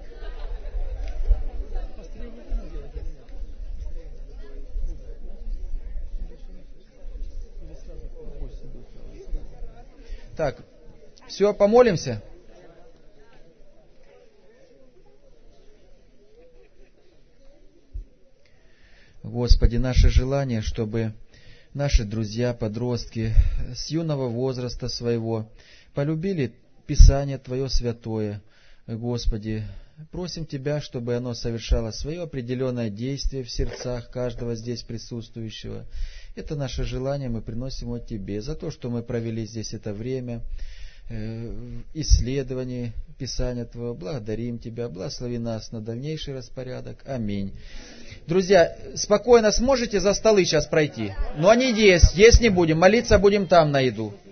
Так, все, помолимся. Господи, наше желание, чтобы наши друзья, подростки с юного возраста своего полюбили Писание Твое святое. Господи, просим Тебя, чтобы оно совершало свое определенное действие в сердцах каждого здесь присутствующего. Это наше желание, мы приносим от Тебе за то, что мы провели здесь это время исследований Писания Твоего. Благодарим Тебя, благослови нас на дальнейший распорядок. Аминь. Друзья, спокойно сможете за столы сейчас пройти? Но они есть не будем, молиться будем там на еду.